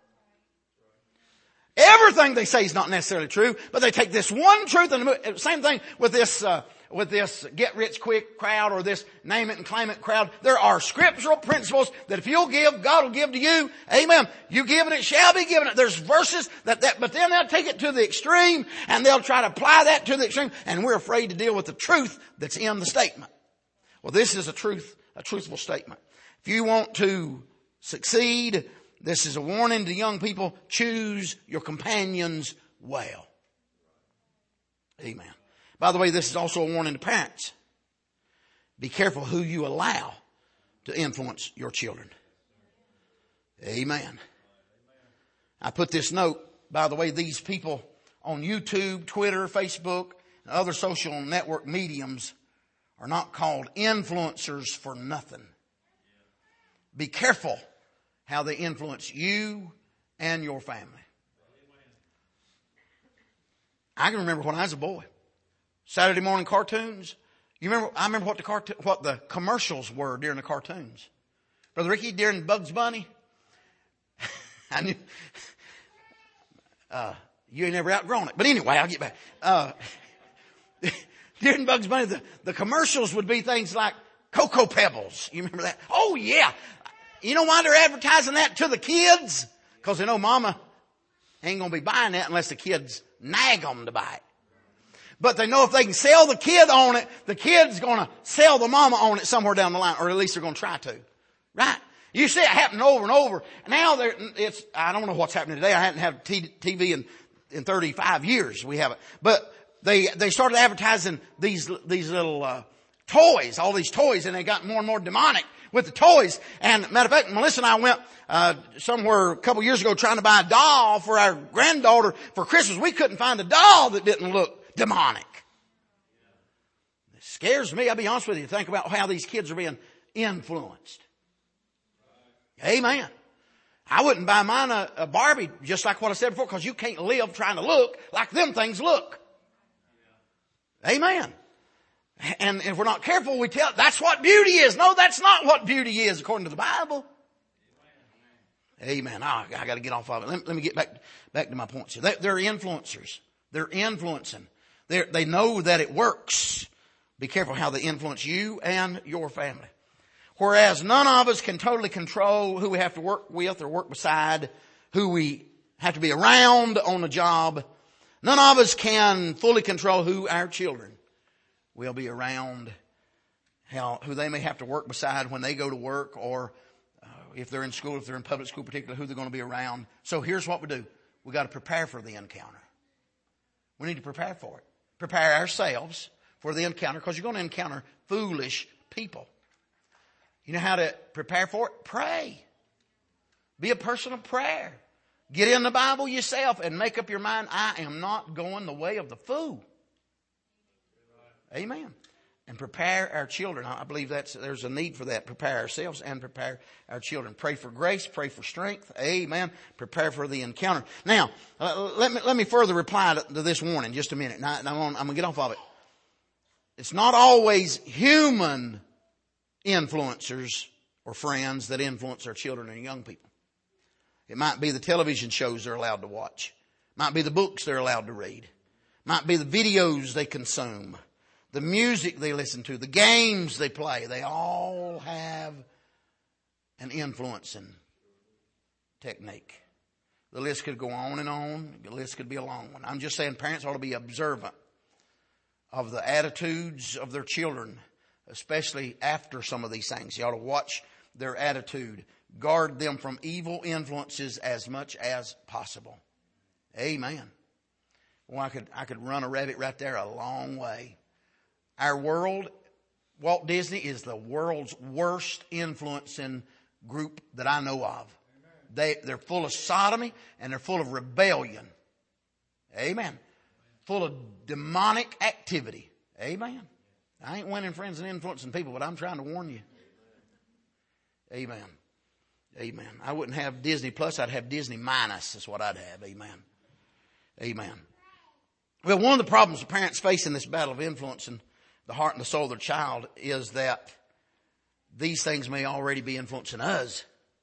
Everything they say is not necessarily true, but they take this one truth and the same thing with this, uh, with this get rich quick crowd or this name it and claim it crowd. There are scriptural principles that if you'll give, God will give to you. Amen. You give and it shall be given. There's verses that, that, but then they'll take it to the extreme and they'll try to apply that to the extreme, and we're afraid to deal with the truth that's in the statement. Well, this is a truth, a truthful statement. If you want to succeed, this is a warning to young people. Choose your companions well. Amen. By the way, this is also a warning to parents. Be careful who you allow to influence your children. Amen. I put this note, by the way, these people on YouTube, Twitter, Facebook, and other social network mediums are not called influencers for nothing. Be careful how they influence you and your family. I can remember when I was a boy. Saturday morning cartoons. You remember? I remember what the cartoon, what the commercials were during the cartoons. Brother Ricky, during Bugs Bunny. I knew. Uh, you ain't never outgrown it, but anyway, I'll get back. Uh, during Bugs Bunny, the, the commercials would be things like Cocoa Pebbles. You remember that? Oh yeah. You know why they're advertising that to the kids? Because they know Mama ain't gonna be buying that unless the kids nag them to buy it. But they know if they can sell the kid on it, the kid's going to sell the mama on it somewhere down the line, or at least they're going to try to. Right? You see it happen over and over. Now there, it's, I don't know what's happening today. I hadn't had T V in, in thirty-five years. We haven't. But they, they started advertising these, these little, uh, toys, all these toys, and they got more and more demonic with the toys. And matter of fact, Melissa and I went, uh, somewhere a couple years ago trying to buy a doll for our granddaughter for Christmas. We couldn't find a doll that didn't look demonic. It scares me, I'll be honest with you, think about how these kids are being influenced. Amen. I wouldn't buy mine a, a Barbie, just like what I said before, because you can't live trying to look like them things look. Amen. And if we're not careful, we tell, that's what beauty is. No, that's not what beauty is according to the Bible. Amen. Oh, I got to get off of it. Let, let me get back, back to my points here. They, they're influencers. They're influencing. They're, they know that it works. Be careful how they influence you and your family. Whereas none of us can totally control who we have to work with or work beside, who we have to be around on the job. None of us can fully control who our children will be around, how, who they may have to work beside when they go to work, or uh, if they're in school, if they're in public school, particularly who they're going to be around. So here's what we do. We got to prepare for the encounter. We need to prepare for it. Prepare ourselves for the encounter, because you're going to encounter foolish people. You know how to prepare for it? Pray. Be a person of prayer. Get in the Bible yourself and make up your mind, I am not going the way of the fool. Amen. And prepare our children. I believe that's there's a need for that. Prepare ourselves and prepare our children. Pray for grace. Pray for strength. Amen. Prepare for the encounter. Now, uh, let me let me further reply to, to this warning just a minute. Now, now I'm going to get off of it. It's not always human influencers or friends that influence our children and young people. It might be the television shows they're allowed to watch. It might be the books they're allowed to read. It might be the videos they consume. The music they listen to. The games they play. They all have an influencing technique. The list could go on and on. The list could be a long one. I'm just saying parents ought to be observant of the attitudes of their children, especially after some of these things. You ought to watch their attitude. Guard them from evil influences as much as possible. Amen. Well, I could, I could run a rabbit right there a long way. Our world, Walt Disney is the world's worst influencing group that I know of. They, they're full of sodomy and they're full of rebellion. Amen. Full of demonic activity. Amen. I ain't winning friends and influencing people, but I'm trying to warn you. Amen. Amen. I wouldn't have Disney Plus. I'd have Disney Minus is what I'd have. Amen. Amen. Well, one of the problems the parents face in this battle of influencing the heart and the soul of their child is that these things may already be influencing us.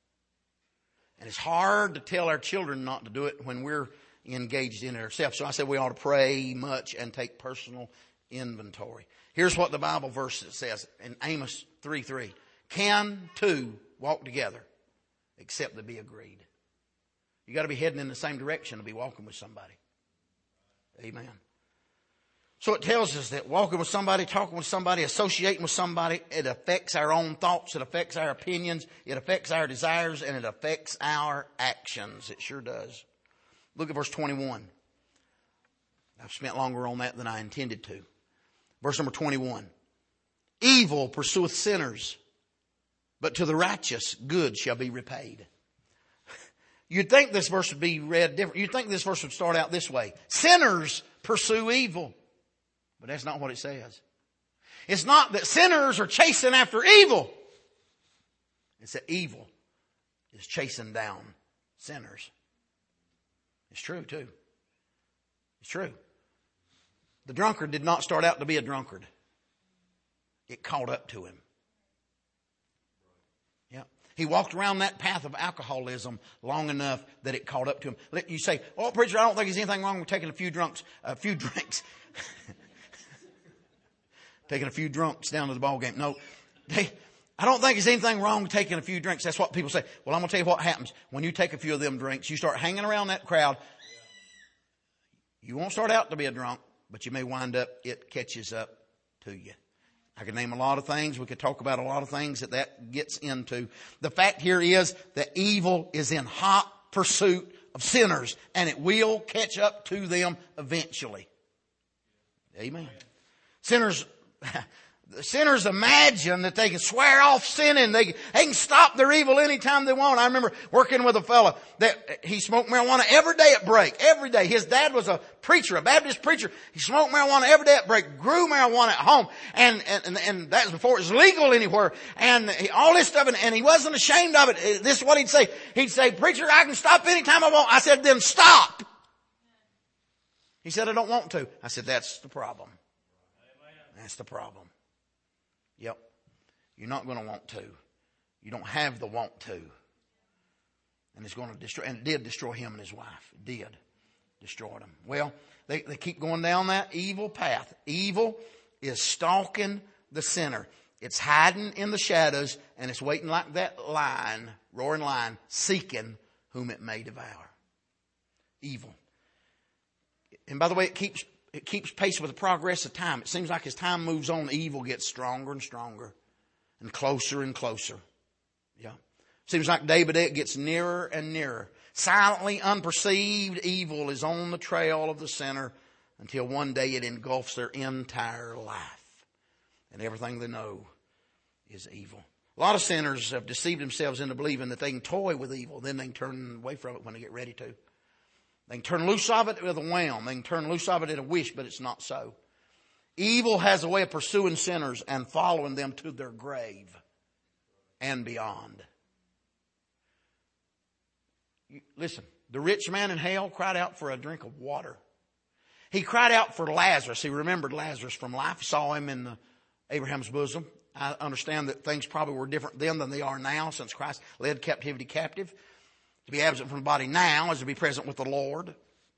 And it's hard to tell our children not to do it when we're engaged in it ourselves. So I said we ought to pray much and take personal inventory. Here's what the Bible verse says in Amos three three. Can two walk together except they be agreed? You got to be heading in the same direction to be walking with somebody. Amen. So it tells us that walking with somebody, talking with somebody, associating with somebody, it affects our own thoughts, it affects our opinions, it affects our desires, and it affects our actions. It sure does. Look at verse twenty-one. I've spent longer on that than I intended to. Verse number twenty-one. Evil pursueth sinners, but to the righteous good shall be repaid. You'd think this verse would be read different. You'd think this verse would start out this way. Sinners pursue evil. But that's not what it says. It's not that sinners are chasing after evil. It's that evil is chasing down sinners. It's true too. It's true. The drunkard did not start out to be a drunkard. It caught up to him. Yeah. He walked around that path of alcoholism long enough that it caught up to him. Let you say, "Oh, preacher, I don't think there's anything wrong with taking a few drunks, a few drinks." Taking a few drunks down to the ball game. No, they, I don't think there's anything wrong with taking a few drinks. That's what people say. Well, I'm going to tell you what happens. When you take a few of them drinks, you start hanging around that crowd. You won't start out to be a drunk, but you may wind up, it catches up to you. I could name a lot of things. We could talk about a lot of things that that gets into. The fact here is that evil is in hot pursuit of sinners, and it will catch up to them eventually. Amen. Sinners... Sinners imagine that they can swear off sinning. They, they can stop their evil anytime they want. I remember working with a fellow that he smoked marijuana every day at break. Every day. His dad was a preacher, a Baptist preacher. He smoked marijuana every day at break, grew marijuana at home. And, and, and that was before it was legal anywhere. And he, all this stuff, and, and he wasn't ashamed of it. This is what he'd say. He'd say, "Preacher, I can stop anytime I want." I said, "Then stop." He said, "I don't want to." I said, "That's the problem." That's the problem. Yep. You're not going to want to. You don't have the want to. And it's going to destroy, and it did destroy him and his wife. It did destroy them. Well, they, they keep going down that evil path. Evil is stalking the sinner. It's hiding in the shadows, and it's waiting like that lion, roaring lion, seeking whom it may devour. Evil. And by the way, it keeps It keeps pace with the progress of time. It seems like as time moves on, evil gets stronger and stronger and closer and closer. Yeah. Seems like day by day it gets nearer and nearer. Silently unperceived evil is on the trail of the sinner until one day it engulfs their entire life. And everything they know is evil. A lot of sinners have deceived themselves into believing that they can toy with evil. Then they can turn away from it when they get ready to. They can turn loose of it with a whim. They can turn loose of it at a wish, but it's not so. Evil has a way of pursuing sinners and following them to their grave and beyond. Listen, the rich man in hell cried out for a drink of water. He cried out for Lazarus. He remembered Lazarus from life. He saw him in the Abraham's bosom. I understand that things probably were different then than they are now, since Christ led captivity captive. To be absent from the body now is to be present with the Lord.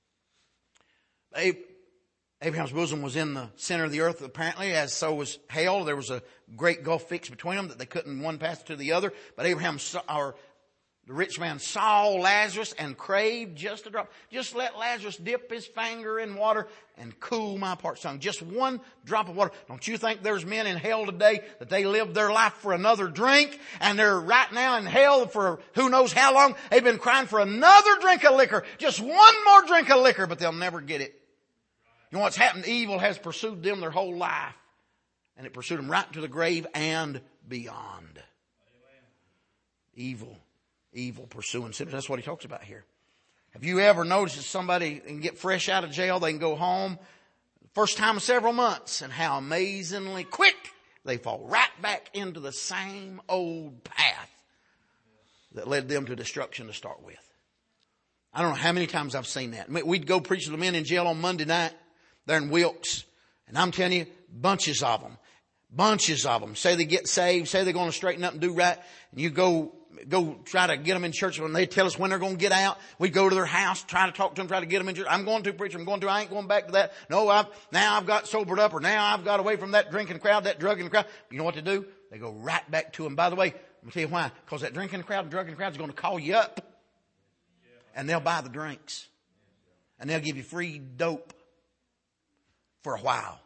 Abraham's bosom was in the center of the earth, apparently, as so was hell. There was a great gulf fixed between them that they couldn't one pass to the other. But Abraham saw, or the rich man saw Lazarus and craved just a drop. Just let Lazarus dip his finger in water and cool my parched tongue. Just one drop of water. Don't you think there's men in hell today that they lived their life for another drink, and they're right now in hell for who knows how long? They've been crying for another drink of liquor. Just one more drink of liquor, but they'll never get it. You know what's happened? Evil has pursued them their whole life, and it pursued them right to the grave and beyond. Evil. Evil pursuing sinners. That's what he talks about here. Have you ever noticed that somebody can get fresh out of jail, they can go home first time in several months, and how amazingly quick they fall right back into the same old path that led them to destruction to start with. I don't know how many times I've seen that. We'd go preach to the men in jail on Monday night there in Wilkes, and I'm telling you, bunches of them, bunches of them say they get saved, say they're going to straighten up and do right, and you go Go try to get them in church. When they tell us when they're going to get out, we go to their house, try to talk to them, try to get them in church. I'm going to, preacher, I'm going to, I ain't going back to that. No, I've, now I've got sobered up, or now I've got away from that drinking crowd, that drugging crowd. You know what to do? They go right back to them. By the way, I'll tell you why. Because that drinking crowd and drugging crowd is going to call you up, and they'll buy the drinks, and they'll give you free dope for a while.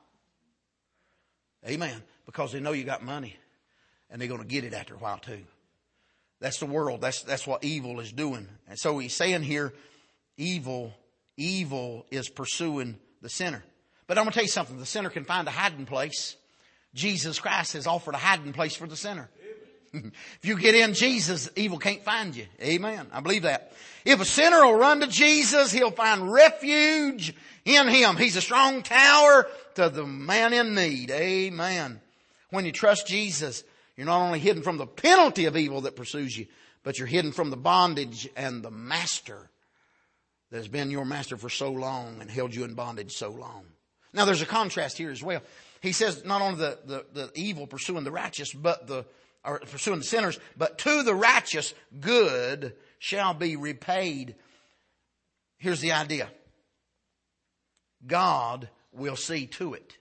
Amen. Because they know you got money, and they're going to get it after a while too. That's the world. That's, that's what evil is doing. And so he's saying here, evil, evil is pursuing the sinner. But I'm going to tell you something. The sinner can find a hiding place. Jesus Christ has offered a hiding place for the sinner. If you get in Jesus, evil can't find you. Amen. I believe that. If a sinner will run to Jesus, he'll find refuge in him. He's a strong tower to the man in need. Amen. When you trust Jesus, you're not only hidden from the penalty of evil that pursues you, but you're hidden from the bondage and the master that has been your master for so long and held you in bondage so long. Now there's a contrast here as well. He says not only the, the, the evil pursuing the righteous, but the, or pursuing the sinners, but to the righteous good shall be repaid. Here's the idea. God will see to it.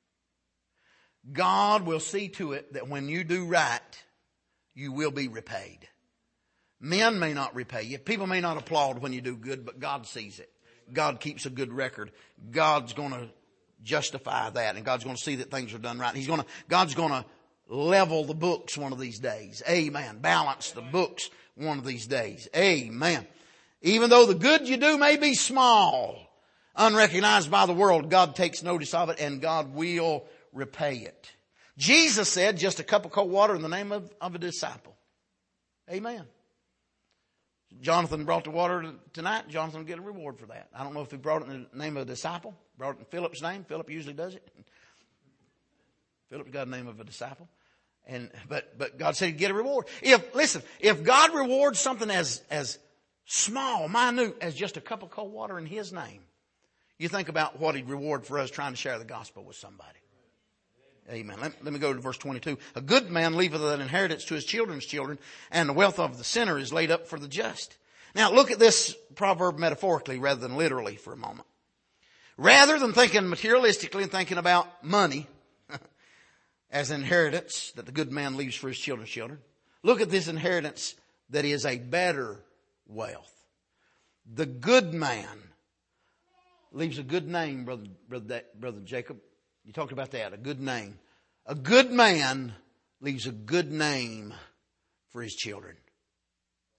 God will see to it that when you do right, you will be repaid. Men may not repay you. People may not applaud when you do good, but God sees it. God keeps a good record. God's going to justify that, and God's going to see that things are done right. He's going to, God's going to level the books one of these days. Amen. Balance the books one of these days. Amen. Even though the good you do may be small, unrecognized by the world, God takes notice of it, and God will repay it. Jesus said, just a cup of cold water in the name of, of a disciple. Amen. Jonathan brought the water tonight. Jonathan will get a reward for that. I don't know if he brought it in the name of a disciple. Brought it in Philip's name. Philip usually does it. Philip's got the name of a disciple. And, but, but God said he'd get a reward. If, listen, if God rewards something as, as small, minute as just a cup of cold water in his name, you think about what he'd reward for us trying to share the gospel with somebody. Amen. Let, let me go to verse twenty-two. A good man leaveth an inheritance to his children's children, and the wealth of the sinner is laid up for the just. Now look at this proverb metaphorically rather than literally for a moment. Rather than thinking materialistically and thinking about money as an inheritance that the good man leaves for his children's children, look at this inheritance that is a better wealth. The good man leaves a good name, brother, brother, brother Jacob. You talked about that, a good name. A good man leaves a good name for his children.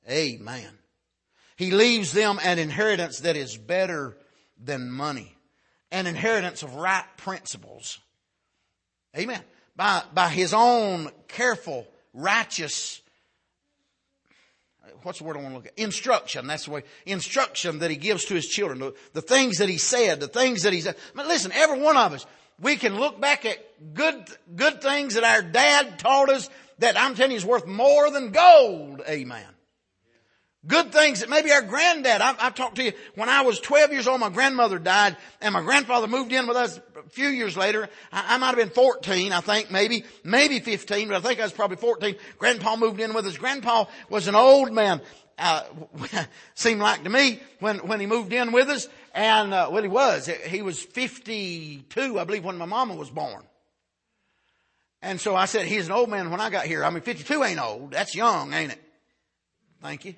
Amen. He leaves them an inheritance that is better than money. An inheritance of right principles. Amen. By, by his own careful, righteous, what's the word I want to look at? Instruction. That's the way. Instruction that he gives to his children. The, the things that he said, the things that he said. But listen, every one of us, we can look back at good, good things that our dad taught us that I'm telling you is worth more than gold. Amen. Good things that maybe our granddad, I, I talked to you, when I was twelve years old, my grandmother died, and my grandfather moved in with us a few years later. I, I might have been fourteen, I think, maybe, maybe fifteen, but I think I was probably fourteen. Grandpa moved in with us. Grandpa was an old man, uh, seemed like to me, when, when he moved in with us, and, uh, well, he was. He was fifty-two, I believe, when my mama was born. And so I said, he's an old man when I got here. I mean, fifty-two ain't old. That's young, ain't it? Thank you.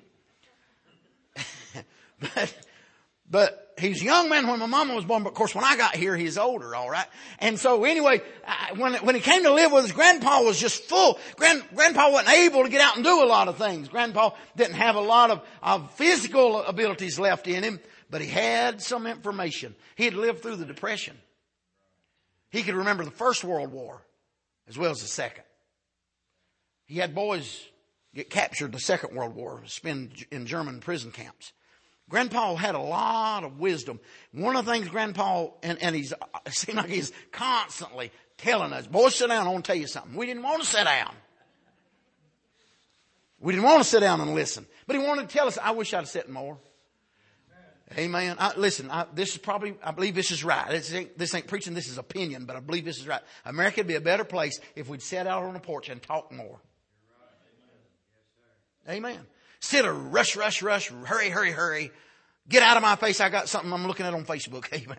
But, but he's a young man when my mama was born. But of course, when I got here, he's older, all right. And so anyway, I, when when he came to live with us, Grandpa was just full. Grand, Grandpa wasn't able to get out and do a lot of things. Grandpa didn't have a lot of, of physical abilities left in him, but he had some information. He had lived through the Depression. He could remember the First World War as well as the Second. He had boys get captured in the Second World War, spend in German prison camps. Grandpa had a lot of wisdom. One of the things Grandpa, and, and he's, it seems like he's constantly telling us, boys, sit down, I want to tell you something. We didn't want to sit down. We didn't want to sit down and listen. But he wanted to tell us, I wish I'd have sat more. Amen. I, listen, I, this is probably, I believe this is right. This ain't, this ain't preaching, this is opinion, but I believe this is right. America would be a better place if we'd sat out on the porch and talk more. Amen. Instead of rush, rush, rush, hurry, hurry, hurry. Get out of my face. I got something I'm looking at on Facebook. Amen.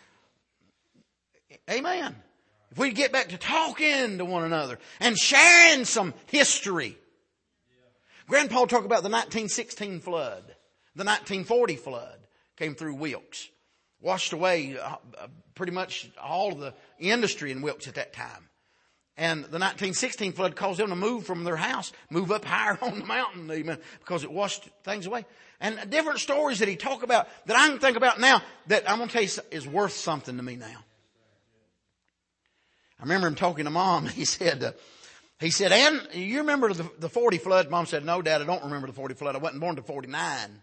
Amen. If we get back to talking to one another and sharing some history. Grandpa talked about the nineteen sixteen flood. The nineteen forty flood came through Wilkes. Washed away uh, pretty much all of the industry in Wilkes at that time. And the nineteen sixteen flood caused them to move from their house, move up higher on the mountain, amen, because it washed things away. And different stories that he talked about that I can think about now that I'm going to tell you is worth something to me now. I remember him talking to Mom. He said, uh, he said, Ann, you remember the, the forty flood? Mom said, no, Dad, I don't remember the forty flood. I wasn't born until forty-nine.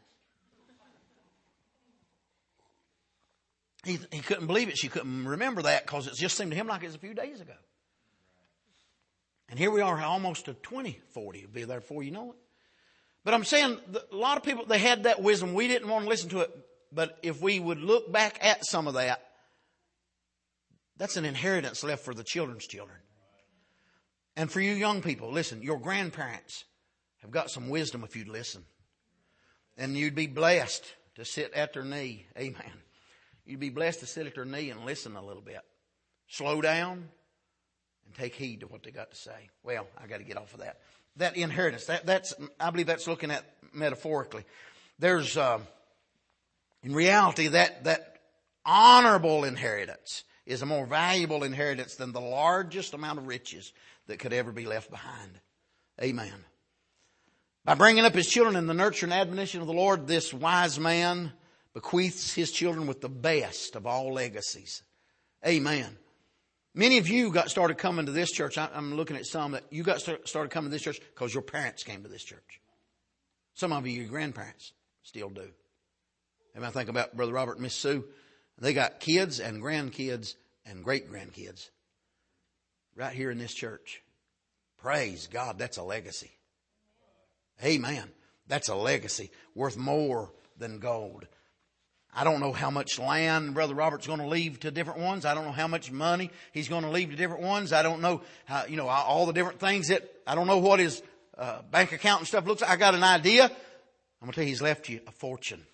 He, he couldn't believe it. She couldn't remember that because it just seemed to him like it was a few days ago. And here we are almost to twenty forty. It'll be there before you know it. But I'm saying a lot of people, they had that wisdom. We didn't want to listen to it. But if we would look back at some of that, that's an inheritance left for the children's children. And for you young people, listen, your grandparents have got some wisdom if you'd listen. And you'd be blessed to sit at their knee. Amen. You'd be blessed to sit at their knee and listen a little bit. Slow down. And take heed to what they got to say. Well, I got to get off of that. That inheritance, that, that's, I believe that's looking at metaphorically. There's, uh, in reality, that, that honorable inheritance is a more valuable inheritance than the largest amount of riches that could ever be left behind. Amen. By bringing up his children in the nurture and admonition of the Lord, this wise man bequeaths his children with the best of all legacies. Amen. Many of you got started coming to this church. I'm looking at some that you got started coming to this church because your parents came to this church. Some of you, your grandparents, still do. And I think about Brother Robert and Miss Sue. They got kids and grandkids and great-grandkids right here in this church. Praise God, that's a legacy. Amen. That's a legacy worth more than gold. I don't know how much land Brother Robert's going to leave to different ones. I don't know how much money he's going to leave to different ones. I don't know how, you know, all the different things that, I don't know what his uh, bank account and stuff looks like. I got an idea. I'm going to tell you, he's left you a fortune.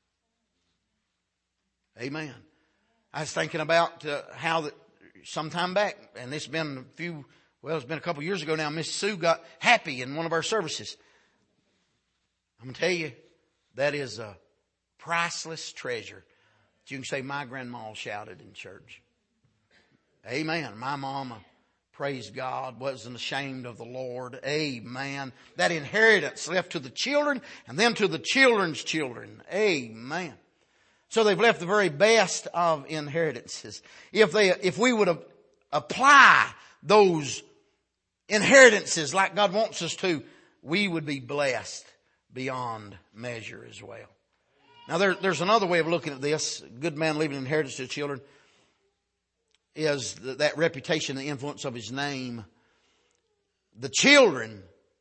Amen. I was thinking about uh, how that sometime back, and it's been a few, well, it's been a couple years ago now, Miss Sue got happy in one of our services. I'm going to tell you, that is a priceless treasure. You can say my grandma shouted in church. Amen. My mama Praise God, wasn't ashamed of the Lord. Amen. That inheritance left to the children and then to the children's children. Amen. So they've left the very best of inheritances. If they, if we would apply those inheritances like God wants us to, we would be blessed beyond measure as well. Now there, there's another way of looking at this. A good man leaving inheritance to his children is that reputation, the influence of his name. The children,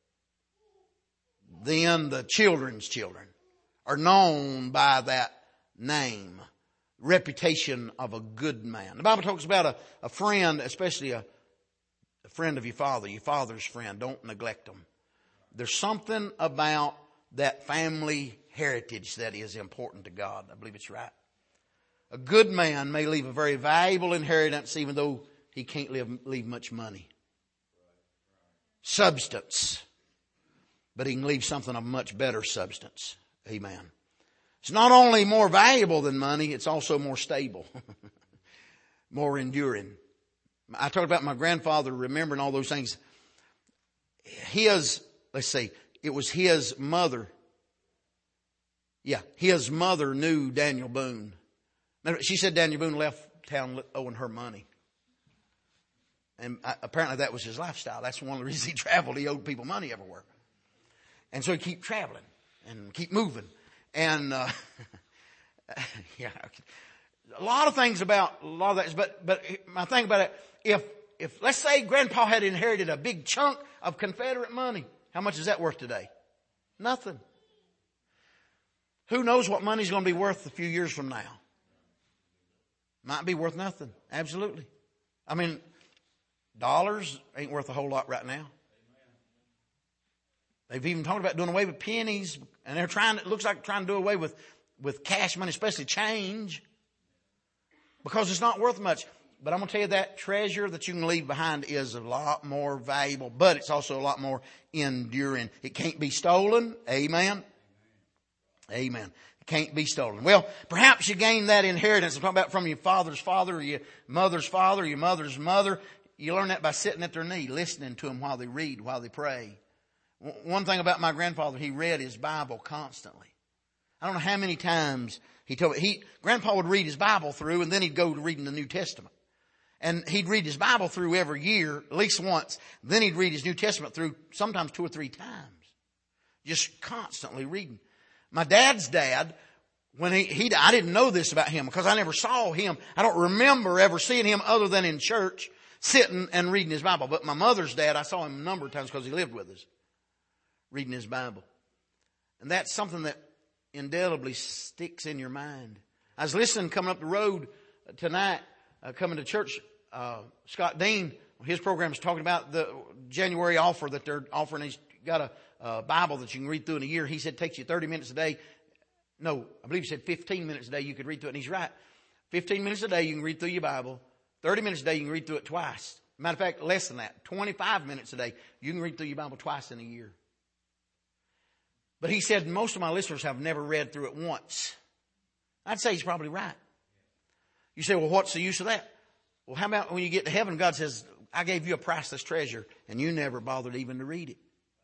then the children's children, are known by that name. Reputation of a good man. The Bible talks about a, a friend, especially a, a friend of your father, your father's friend. Don't neglect them. There's something about that family heritage that is important to God. I believe it's right. A good man may leave a very valuable inheritance even though he can't leave, leave much money. Substance. But he can leave something of much better substance. Amen. It's not only more valuable than money, it's also more stable. More enduring. I talked about my grandfather remembering all those things. His, let's see, it was his mother. Yeah, his mother knew Daniel Boone. She said Daniel Boone left town owing her money. And apparently that was his lifestyle. That's one of the reasons he traveled. He owed people money everywhere. And so he keep traveling and keep moving. And, uh, yeah, a lot of things about a lot of that. But, but my thing about it, if, if let's say Grandpa had inherited a big chunk of Confederate money, how much is that worth today? Nothing. Who knows what money's going to be worth a few years from now? Might be worth nothing. Absolutely. I mean, dollars ain't worth a whole lot right now. They've even talked about doing away with pennies, and they're trying, it looks like trying to do away with, with cash money, especially change, because it's not worth much. But I'm going to tell you that treasure that you can leave behind is a lot more valuable, but it's also a lot more enduring. It can't be stolen. Amen. Amen. It can't be stolen. Well, perhaps you gain that inheritance. I'm talking about from your father's father or your mother's father or your mother's mother. You learn that by sitting at their knee, listening to them while they read, while they pray. One thing about my grandfather, he read his Bible constantly. I don't know how many times he told me. He, Grandpa would read his Bible through and then he'd go to reading the New Testament. And he'd read his Bible through every year, at least once. Then he'd read his New Testament through sometimes two or three times. Just constantly reading. My dad's dad, when he, he, I didn't know this about him because I never saw him. I don't remember ever seeing him other than in church, sitting and reading his Bible. But my mother's dad, I saw him a number of times because he lived with us, reading his Bible. And that's something that indelibly sticks in your mind. I was listening coming up the road tonight, uh, coming to church. Uh, Scott Dean, his program is talking about the January offer that they're offering. He's got a uh, Bible that you can read through in a year. He said it takes you thirty minutes a day. No, I believe he said fifteen minutes a day you could read through it. And he's right. fifteen minutes a day you can read through your Bible. thirty minutes a day you can read through it twice. Matter of fact, less than that. twenty-five minutes a day you can read through your Bible twice in a year. But he said most of my listeners have never read through it once. I'd say he's probably right. You say, well, what's the use of that? Well, how about when you get to heaven, God says, I gave you a priceless treasure and you never bothered even to read it.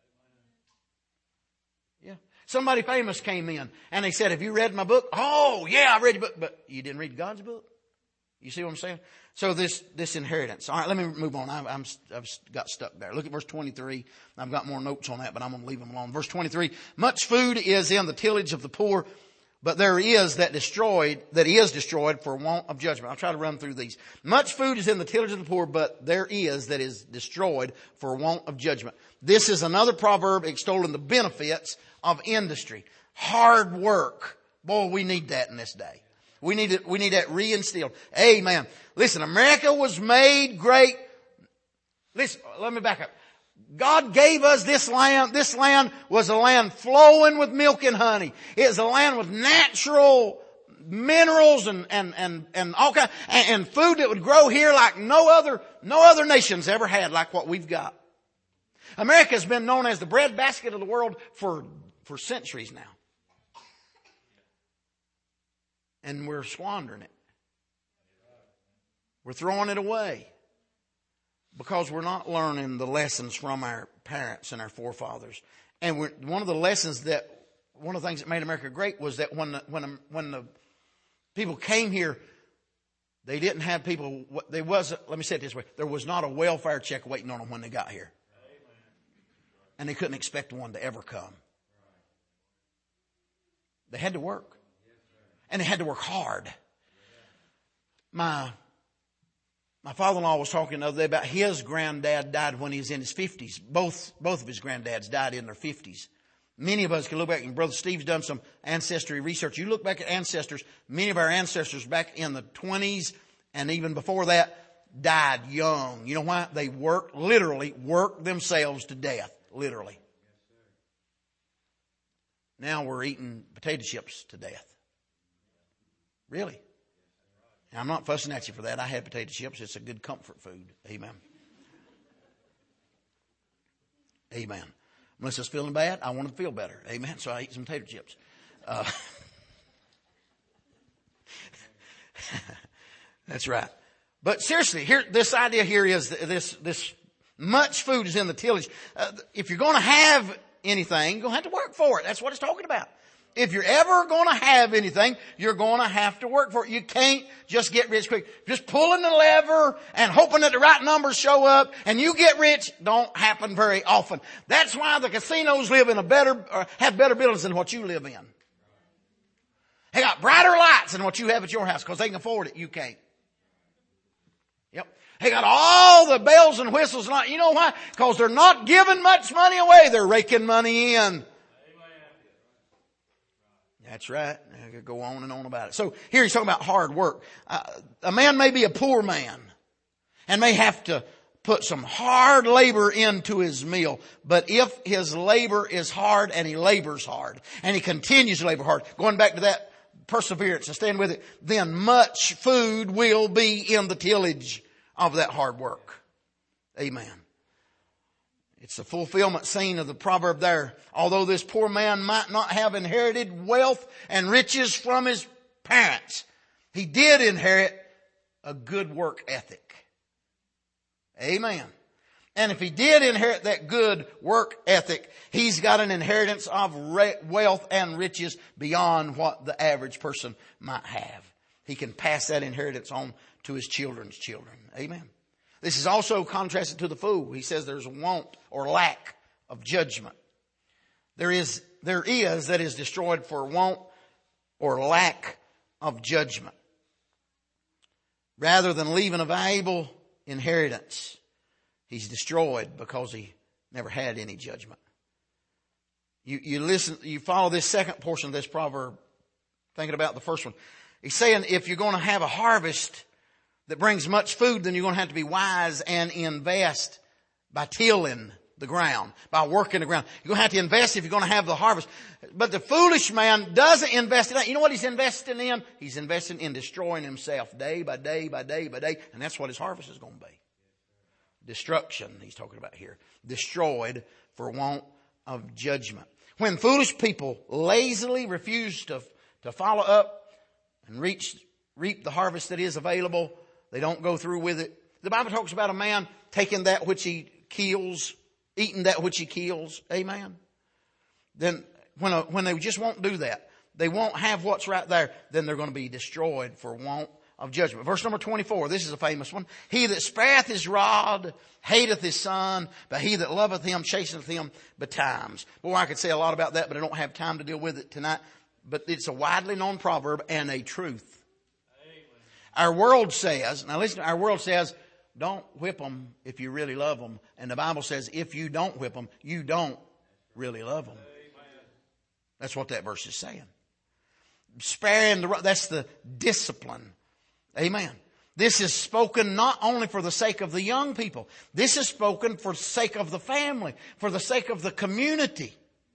Yeah. Somebody famous came in and they said, have you read my book? Oh, yeah, I read your book. But you didn't read God's book? You see what I'm saying? So this, this inheritance. All right, let me move on. I, I'm, I've got stuck there. Look at verse twenty-three. I've got more notes on that, but I'm going to leave them alone. Verse twenty-three. Much food is in the tillage of the poor, but there is that destroyed, that is destroyed for want of judgment. I'll try to run through these. Much food is in the tillage of the poor, but there is that is destroyed for want of judgment. This is another proverb extolling the benefits of industry. Hard work. Boy, we need that in this day. We need it, we need that reinstilled. Amen. Listen, America was made great. Listen, let me back up. God gave us this land. This land was a land flowing with milk and honey. It was a land with natural minerals and, and, and, and all kind, and, and food that would grow here like no other, no other nations ever had like what we've got. America has been known as the breadbasket of the world for, for centuries now. And we're squandering it. We're throwing it away. Because we're not learning the lessons from our parents and our forefathers. And we're, one of the lessons that, one of the things that made America great was that when the, when the, when the people came here, they didn't have people, there wasn't, let me say it this way, there was not a welfare check waiting on them when they got here. And they couldn't expect one to ever come. They had to work. And they had to work hard. My My father-in-law was talking the other day about his granddad died when he was in his fifties. Both, both of his granddads died in their fifties. Many of us can look back, and Brother Steve's done some ancestry research. You look back at ancestors, many of our ancestors back in the twenties and even before that died young. You know why? They worked, literally worked themselves to death. Literally. Now we're eating potato chips to death. Really. Now, I'm not fussing at you for that. I had potato chips. It's a good comfort food. Amen. Amen. Unless I was feeling bad, I wanted to feel better. Amen. So I ate some potato chips. Uh, that's right. But seriously, here, this idea here is this, this much food is in the tillage. Uh, if you're going to have anything, you're going to have to work for it. That's what it's talking about. If you're ever going to have anything, you're going to have to work for it. You can't just get rich quick. Just pulling the lever and hoping that the right numbers show up and you get rich don't happen very often. That's why the casinos live in a better, or have better buildings than what you live in. They got brighter lights than what you have at your house because they can afford it. You can't. Yep. They got all the bells and whistles. You know why? Because they're not giving much money away. They're raking money in. That's right. I could go on and on about it. So here he's talking about hard work. Uh, a man may be a poor man and may have to put some hard labor into his meal. But if his labor is hard and he labors hard and he continues to labor hard, going back to that perseverance and staying with it, then much food will be in the tillage of that hard work. Amen. It's the fulfillment scene of the proverb there. Although this poor man might not have inherited wealth and riches from his parents, he did inherit a good work ethic. Amen. And if he did inherit that good work ethic, he's got an inheritance of wealth and riches beyond what the average person might have. He can pass that inheritance on to his children's children. Amen. This is also contrasted to the fool. He says there's want or lack of judgment. There is, there is that is destroyed for want or lack of judgment. Rather than leaving a valuable inheritance, he's destroyed because he never had any judgment. You, you listen, you follow this second portion of this proverb, thinking about the first one. He's saying if you're going to have a harvest that brings much food, then you're going to have to be wise and invest by tilling the ground, by working the ground. You're going to have to invest if you're going to have the harvest. But the foolish man doesn't invest in that. You know what he's investing in? He's investing in destroying himself day by day by day by day. And that's what his harvest is going to be. Destruction, he's talking about here. Destroyed for want of judgment. When foolish people lazily refuse to, to follow up and reach, reap the harvest that is available, they don't go through with it. The Bible talks about a man taking that which he kills, eating that which he kills. Amen. Then when, a, when they just won't do that, they won't have what's right there, then they're going to be destroyed for want of judgment. Verse number twenty-four, this is a famous one. He that spareth his rod hateth his son, but he that loveth him chasteneth him betimes. Boy, I could say a lot about that, but I don't have time to deal with it tonight. But it's a widely known proverb and a truth. Our world says, now listen, our world says, don't whip them if you really love them. And the Bible says, if you don't whip them, you don't really love them. That's what that verse is saying. Sparing the rod, that's the discipline. Amen. This is spoken not only for the sake of the young people. This is spoken for the sake of the family, for the sake of the community.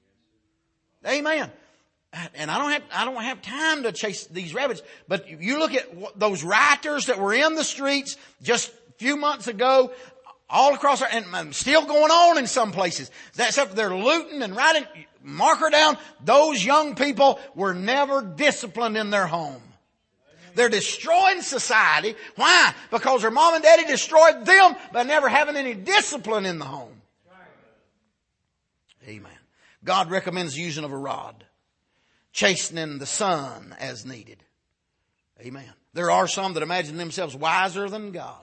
Amen. And I don't have, I don't have time to chase these rabbits, but you look at those rioters that were in the streets just a few months ago, all across our, and still going on in some places. That's up, they're looting and rioting. Mark her down. Those young people were never disciplined in their home. They're destroying society. Why? Because their mom and daddy destroyed them by never having any discipline in the home. Amen. God recommends using of a rod, chastening the son as needed. Amen. There are some that imagine themselves wiser than God.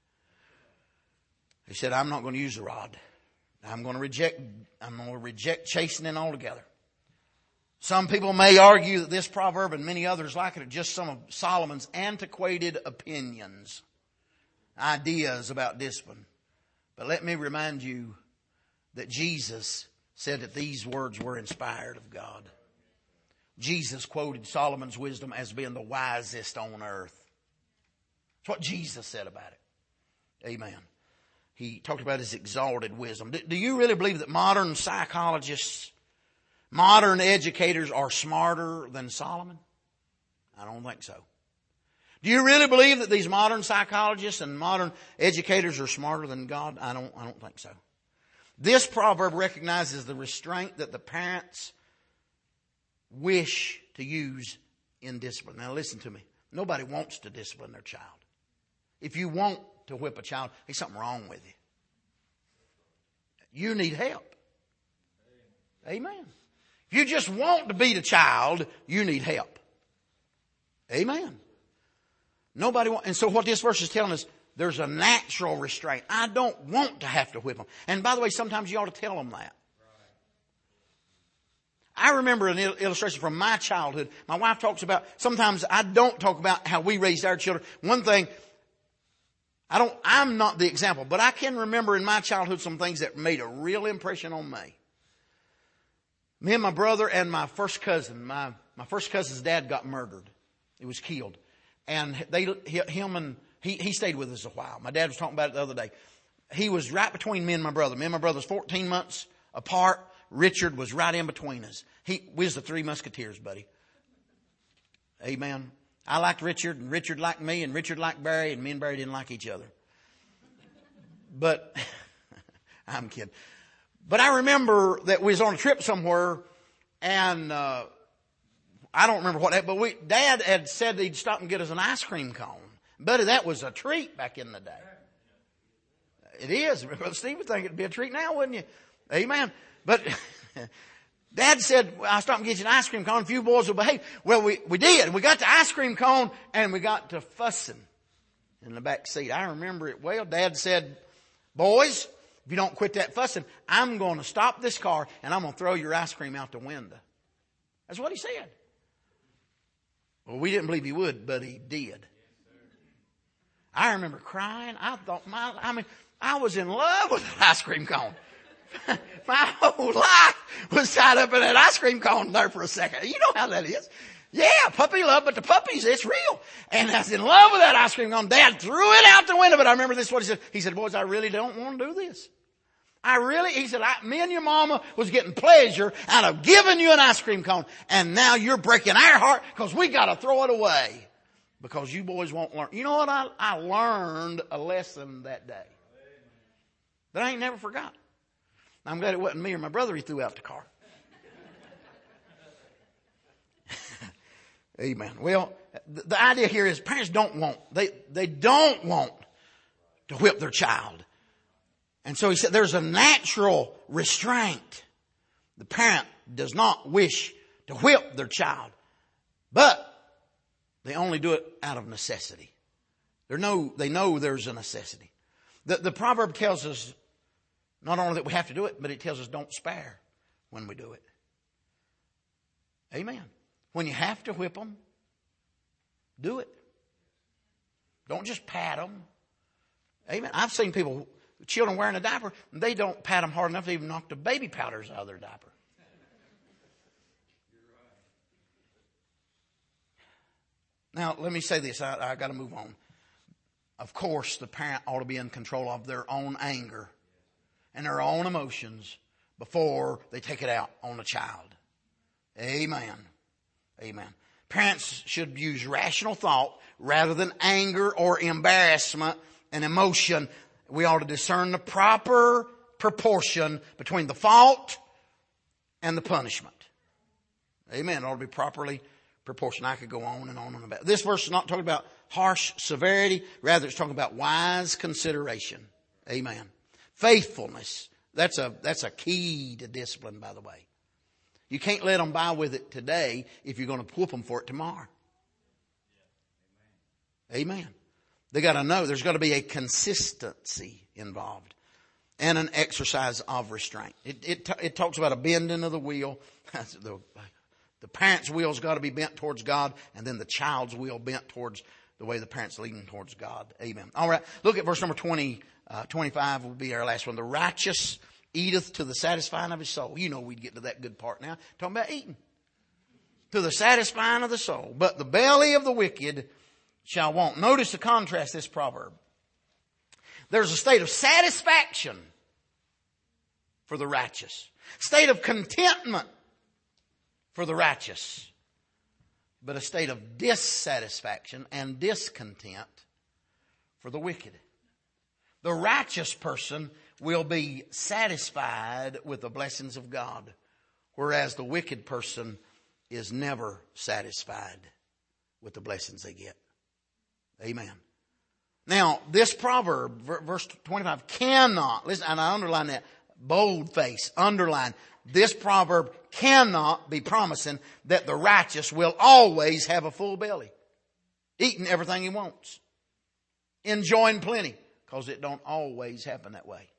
He said, I'm not going to use the rod. I'm going to reject, I'm going to reject chastening altogether. Some people may argue that this proverb and many others like it are just some of Solomon's antiquated opinions, ideas about discipline. But let me remind you that Jesus said that these words were inspired of God. Jesus quoted Solomon's wisdom as being the wisest on earth. That's what Jesus said about it. Amen. He talked about his exalted wisdom. Do, do you really believe that modern psychologists, modern educators are smarter than Solomon? I don't think so. Do you really believe that these modern psychologists and modern educators are smarter than God? I don't, I don't think so. This proverb recognizes the restraint that the parents wish to use in discipline. Now listen to me. Nobody wants to discipline their child. If you want to whip a child, there's something wrong with you. You need help. Amen. If you just want to beat a child, you need help. Amen. Nobody wants, and so what this verse is telling us, there's a natural restraint. I don't want to have to whip them. And by the way, sometimes you ought to tell them that. I remember an illustration from my childhood. My wife talks about, sometimes I don't talk about how we raised our children. One thing, I don't, I'm not the example, but I can remember in my childhood some things that made a real impression on me. Me and my brother and my first cousin, my, my first cousin's dad got murdered. He was killed. And they, him and, he, he stayed with us a while. My dad was talking about it the other day. He was right between me and my brother. Me and my brother was fourteen months apart. Richard was right in between us. He, we was the three musketeers, buddy. Amen. I liked Richard, and Richard liked me, and Richard liked Barry, and me and Barry didn't like each other. But, I'm kidding. But I remember that we was on a trip somewhere, and uh I don't remember what happened, but we, Dad had said he'd stop and get us an ice cream cone. Buddy, that was a treat back in the day. It is. Brother Steve would think it'd be a treat now, wouldn't you? Amen. But Dad said, I'll stop and get you an ice cream cone. A few boys will behave. Well, we, we did. We got the ice cream cone and we got to fussing in the back seat. I remember it well. Dad said, boys, if you don't quit that fussing, I'm going to stop this car and I'm going to throw your ice cream out the window. That's what he said. Well, we didn't believe he would, but he did. I remember crying. I thought my, I mean, I was in love with that ice cream cone. My whole life was tied up in that ice cream cone there for a second. You know how that is. Yeah, puppy love, but the puppies, it's real. And I was in love with that ice cream cone. Dad threw it out the window, but I remember this is what he said. He said, boys, I really don't want to do this. I really, he said, I, me and your mama was getting pleasure out of giving you an ice cream cone. And now you're breaking our heart because we got to throw it away because you boys won't learn. You know what? I, I learned a lesson that day that I ain't never forgot. I'm glad it wasn't me or my brother he threw out the car. Amen. Well, the, the idea here is parents don't want, they, they don't want to whip their child. And so he said there's a natural restraint. The parent does not wish to whip their child, but they only do it out of necessity. They know, they know there's a necessity. The, the proverb tells us not only that we have to do it, but it tells us don't spare when we do it. Amen. When you have to whip them, do it. Don't just pat them. Amen. I've seen people, children wearing a diaper, and they don't pat them hard enough to even knock the baby powders out of their diaper. Now, let me say this. I, I got to move on. Of course, the parent ought to be in control of their own anger and their own emotions before they take it out on the child. Amen. Amen. Parents should use rational thought rather than anger or embarrassment and emotion. We ought to discern the proper proportion between the fault and the punishment. Amen. It ought to be properly proportion. I could go on and on and about. This verse is not talking about harsh severity. Rather, it's talking about wise consideration. Amen. Faithfulness. That's a, that's a key to discipline, by the way. You can't let them by with it today if you're going to whoop them for it tomorrow. Amen. They got to know there's got to be a consistency involved and an exercise of restraint. It, it, it talks about a bending of the wheel. the, the parent's wheel's got to be bent towards God, and then the child's wheel bent towards the way the parent's leading towards God. Amen. All right. Look at verse number twenty, uh, twenty-five will be our last one. The righteous eateth to the satisfying of his soul. You know we'd get to that good part now. Talking about eating. To the satisfying of the soul. But the belly of the wicked shall want. Notice the contrast, this proverb. There's a state of satisfaction for the righteous. State of contentment for the righteous. But a state of dissatisfaction and discontent for the wicked. The righteous person will be satisfied with the blessings of God, whereas the wicked person is never satisfied with the blessings they get. Amen. Now, this proverb, verse twenty-five, cannot, listen, and I underline that, bold face, underline, this proverb cannot be promising that the righteous will always have a full belly, eating everything he wants, enjoying plenty, because it don't always happen that way.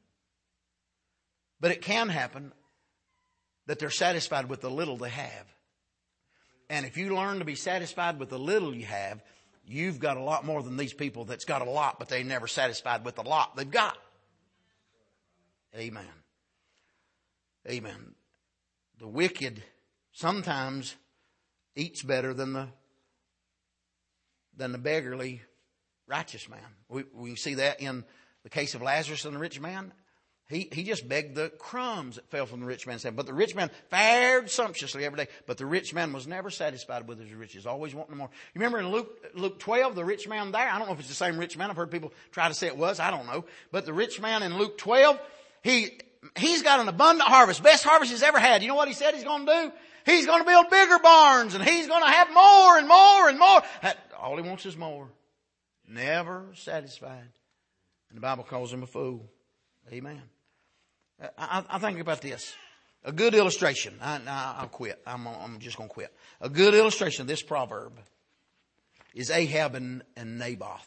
But it can happen that they're satisfied with the little they have. And if you learn to be satisfied with the little you have, you've got a lot more than these people that's got a lot, but they're never satisfied with the lot they've got. Amen. Amen. The wicked sometimes eats better than the than the beggarly righteous man. We, we see that in the case of Lazarus and the rich man. He, he just begged the crumbs that fell from the rich man's hand. But the rich man fared sumptuously every day. But the rich man was never satisfied with his riches, always wanting more. You remember in Luke, Luke twelve, the rich man there? I don't know if it's the same rich man. I've heard people try to say it was. I don't know. But the rich man in Luke twelve, he, he's got an abundant harvest. Best harvest he's ever had. You know what he said he's going to do? He's going to build bigger barns and he's going to have more and more and more. That, all he wants is more. Never satisfied. And the Bible calls him a fool. Amen. I, I think about this. A good illustration. I, I'll quit. I'm, I'm just going to quit. A good illustration of this proverb is Ahab and, and Naboth.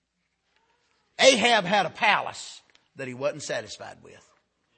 Ahab had a palace that he wasn't satisfied with.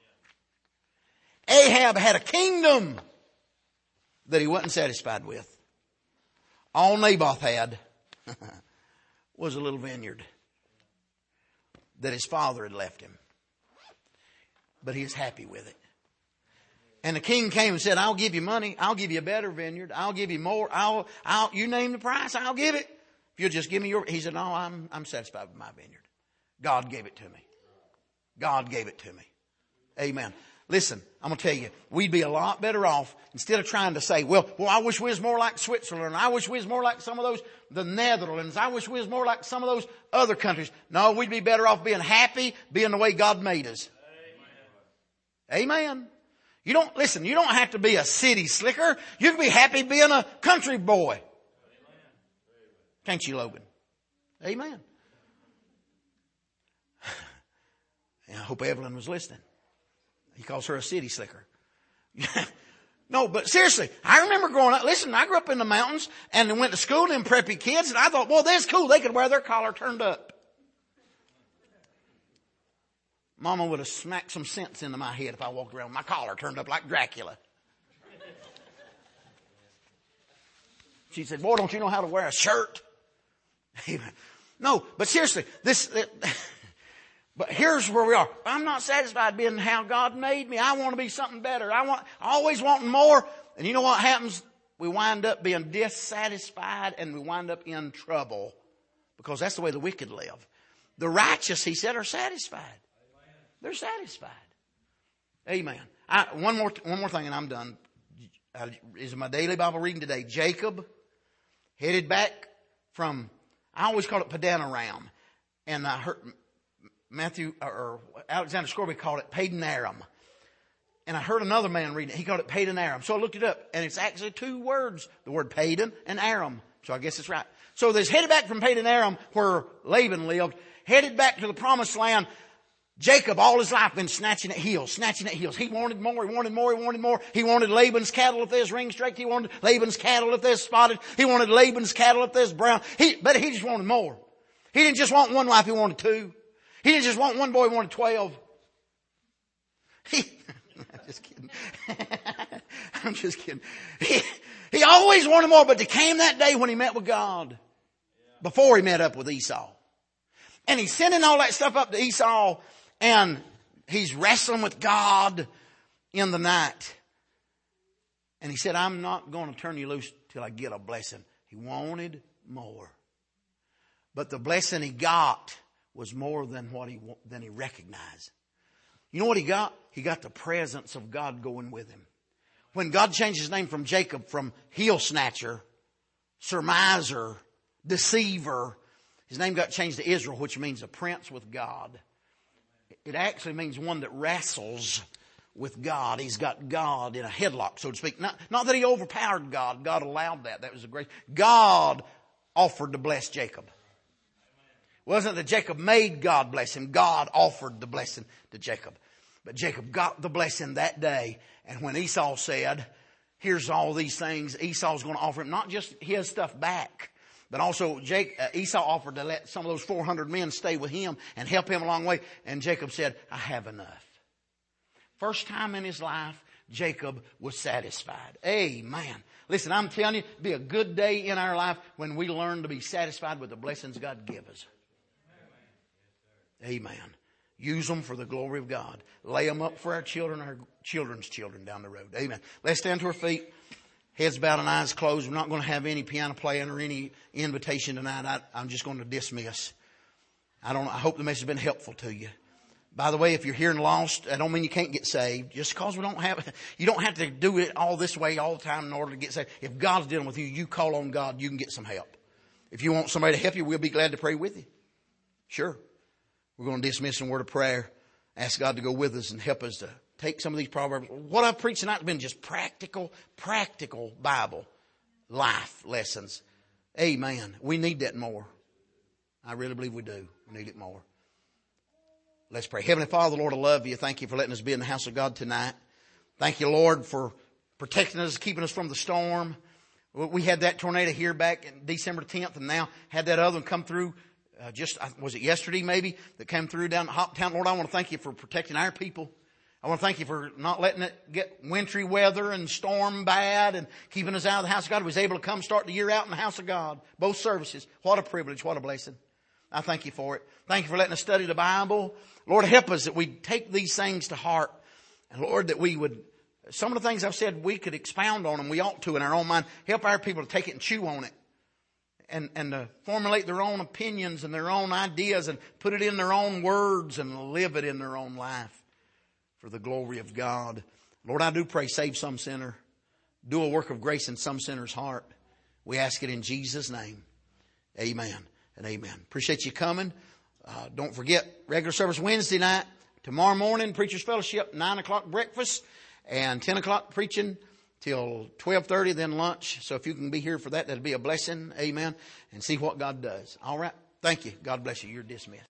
Ahab had a kingdom that he wasn't satisfied with. All Naboth had was a little vineyard that his father had left him. But he was happy with it. And the king came and said, I'll give you money. I'll give you a better vineyard. I'll give you more. I'll, I'll, you name the price. I'll give it. If you'll just give me your, he said, no, I'm, I'm satisfied with my vineyard. God gave it to me. God gave it to me. Amen. Listen, I'm going to tell you, we'd be a lot better off instead of trying to say, well, well, I wish we was more like Switzerland. I wish we was more like some of those, the Netherlands. I wish we was more like some of those other countries. No, we'd be better off being happy, being the way God made us. Amen. You don't, listen, you don't have to be a city slicker. You can be happy being a country boy. Can't you, Logan? Amen. And I hope Evelyn was listening. He calls her a city slicker. No, but seriously, I remember growing up. Listen, I grew up in the mountains and went to school and preppy kids, and I thought, well, that's cool. They could wear their collar turned up. Mama would have smacked some sense into my head if I walked around with my collar turned up like Dracula. She said, boy, don't you know how to wear a shirt? No, but seriously, this, but here's where we are. I'm not satisfied being how God made me. I want to be something better. I want, always wanting more. And you know what happens? We wind up being dissatisfied and we wind up in trouble because that's the way the wicked live. The righteous, he said, are satisfied. They're satisfied. Amen. I, one more, one more thing and I'm done. Uh, is my daily Bible reading today. Jacob headed back from, I always call it Padanaram. And I heard Matthew, or Alexander Scourby called it Padan Aram. And I heard another man reading it. He called it Padan Aram. So I looked it up, and it's actually two words, the word Padan and Aram. So I guess it's right. So there's headed back from Padan Aram, where Laban lived, headed back to the promised land. Jacob, all his life, been snatching at heels, snatching at heels. He wanted more, he wanted more, he wanted more. He wanted Laban's cattle if there's ring streaked. He wanted Laban's cattle if there's spotted. He wanted Laban's cattle if there's brown. He, but he just wanted more. He didn't just want one wife, he wanted two. He didn't just want one boy, he wanted twelve. He, I'm just kidding. I'm just kidding. He, he always wanted more, but there came that day when he met with God. Before he met up with Esau. And he's sending all that stuff up to Esau, and he's wrestling with God in the night. And he said, I'm not going to turn you loose till I get a blessing. He wanted more. But the blessing he got was more than what he, than he recognized. You know what he got? He got the presence of God going with him. When God changed his name from Jacob, from heel snatcher, surmiser, deceiver, his name got changed to Israel, which means a prince with God. It actually means one that wrestles with God. He's got God in a headlock, so to speak. Not, not that he overpowered God. God allowed that. That was a great. God offered to bless Jacob. It wasn't that Jacob made God bless him. God offered the blessing to Jacob. But Jacob got the blessing that day. And when Esau said, here's all these things, Esau's going to offer him not just his stuff back, but also Jake, uh, Esau offered to let some of those four hundred men stay with him and help him along the way. And Jacob said, I have enough. First time in his life, Jacob was satisfied. Amen. Listen, I'm telling you, it'll be a good day in our life when we learn to be satisfied with the blessings God gives us. Amen. Use them for the glory of God. Lay them up for our children, our children's children down the road. Amen. Let's stand to our feet. Heads bowed and eyes closed. We're not going to have any piano playing or any invitation tonight. I, I'm just going to dismiss. I don't. I hope the message has been helpful to you. By the way, if you're here and lost, I don't mean you can't get saved. Just because we don't have, you don't have to do it all this way all the time in order to get saved. If God's dealing with you, you call on God, you can get some help. If you want somebody to help you, we'll be glad to pray with you. Sure. We're going to dismiss in a word of prayer. Ask God to go with us and help us to take some of these proverbs. What I've preached tonight has been just practical, practical Bible life lessons. Amen. We need that more. I really believe we do. We need it more. Let's pray. Heavenly Father, Lord, I love you. Thank you for letting us be in the house of God tonight. Thank you, Lord, for protecting us, keeping us from the storm. We had that tornado here back in December tenth, and now had that other one come through. Uh, just, was it yesterday maybe, that came through down in Hoptown? Lord, I want to thank you for protecting our people. I want to thank you for not letting it get wintry weather and storm bad and keeping us out of the house of God. We was able to come start the year out in the house of God. Both services. What a privilege. What a blessing. I thank you for it. Thank you for letting us study the Bible. Lord, help us that we take these things to heart. And Lord, that we would, some of the things I've said, we could expound on them. We ought to in our own mind. Help our people to take it and chew on it. And, and to formulate their own opinions and their own ideas and put it in their own words and live it in their own life for the glory of God. Lord, I do pray, save some sinner. Do a work of grace in some sinner's heart. We ask it in Jesus' name. Amen and amen. Appreciate you coming. Uh, don't forget, regular service Wednesday night. Tomorrow morning, Preacher's Fellowship, nine o'clock breakfast and ten o'clock preaching till twelve thirty, then lunch. So if you can be here for that, that'd be a blessing. Amen. And see what God does. All right. Thank you. God bless you. You're dismissed.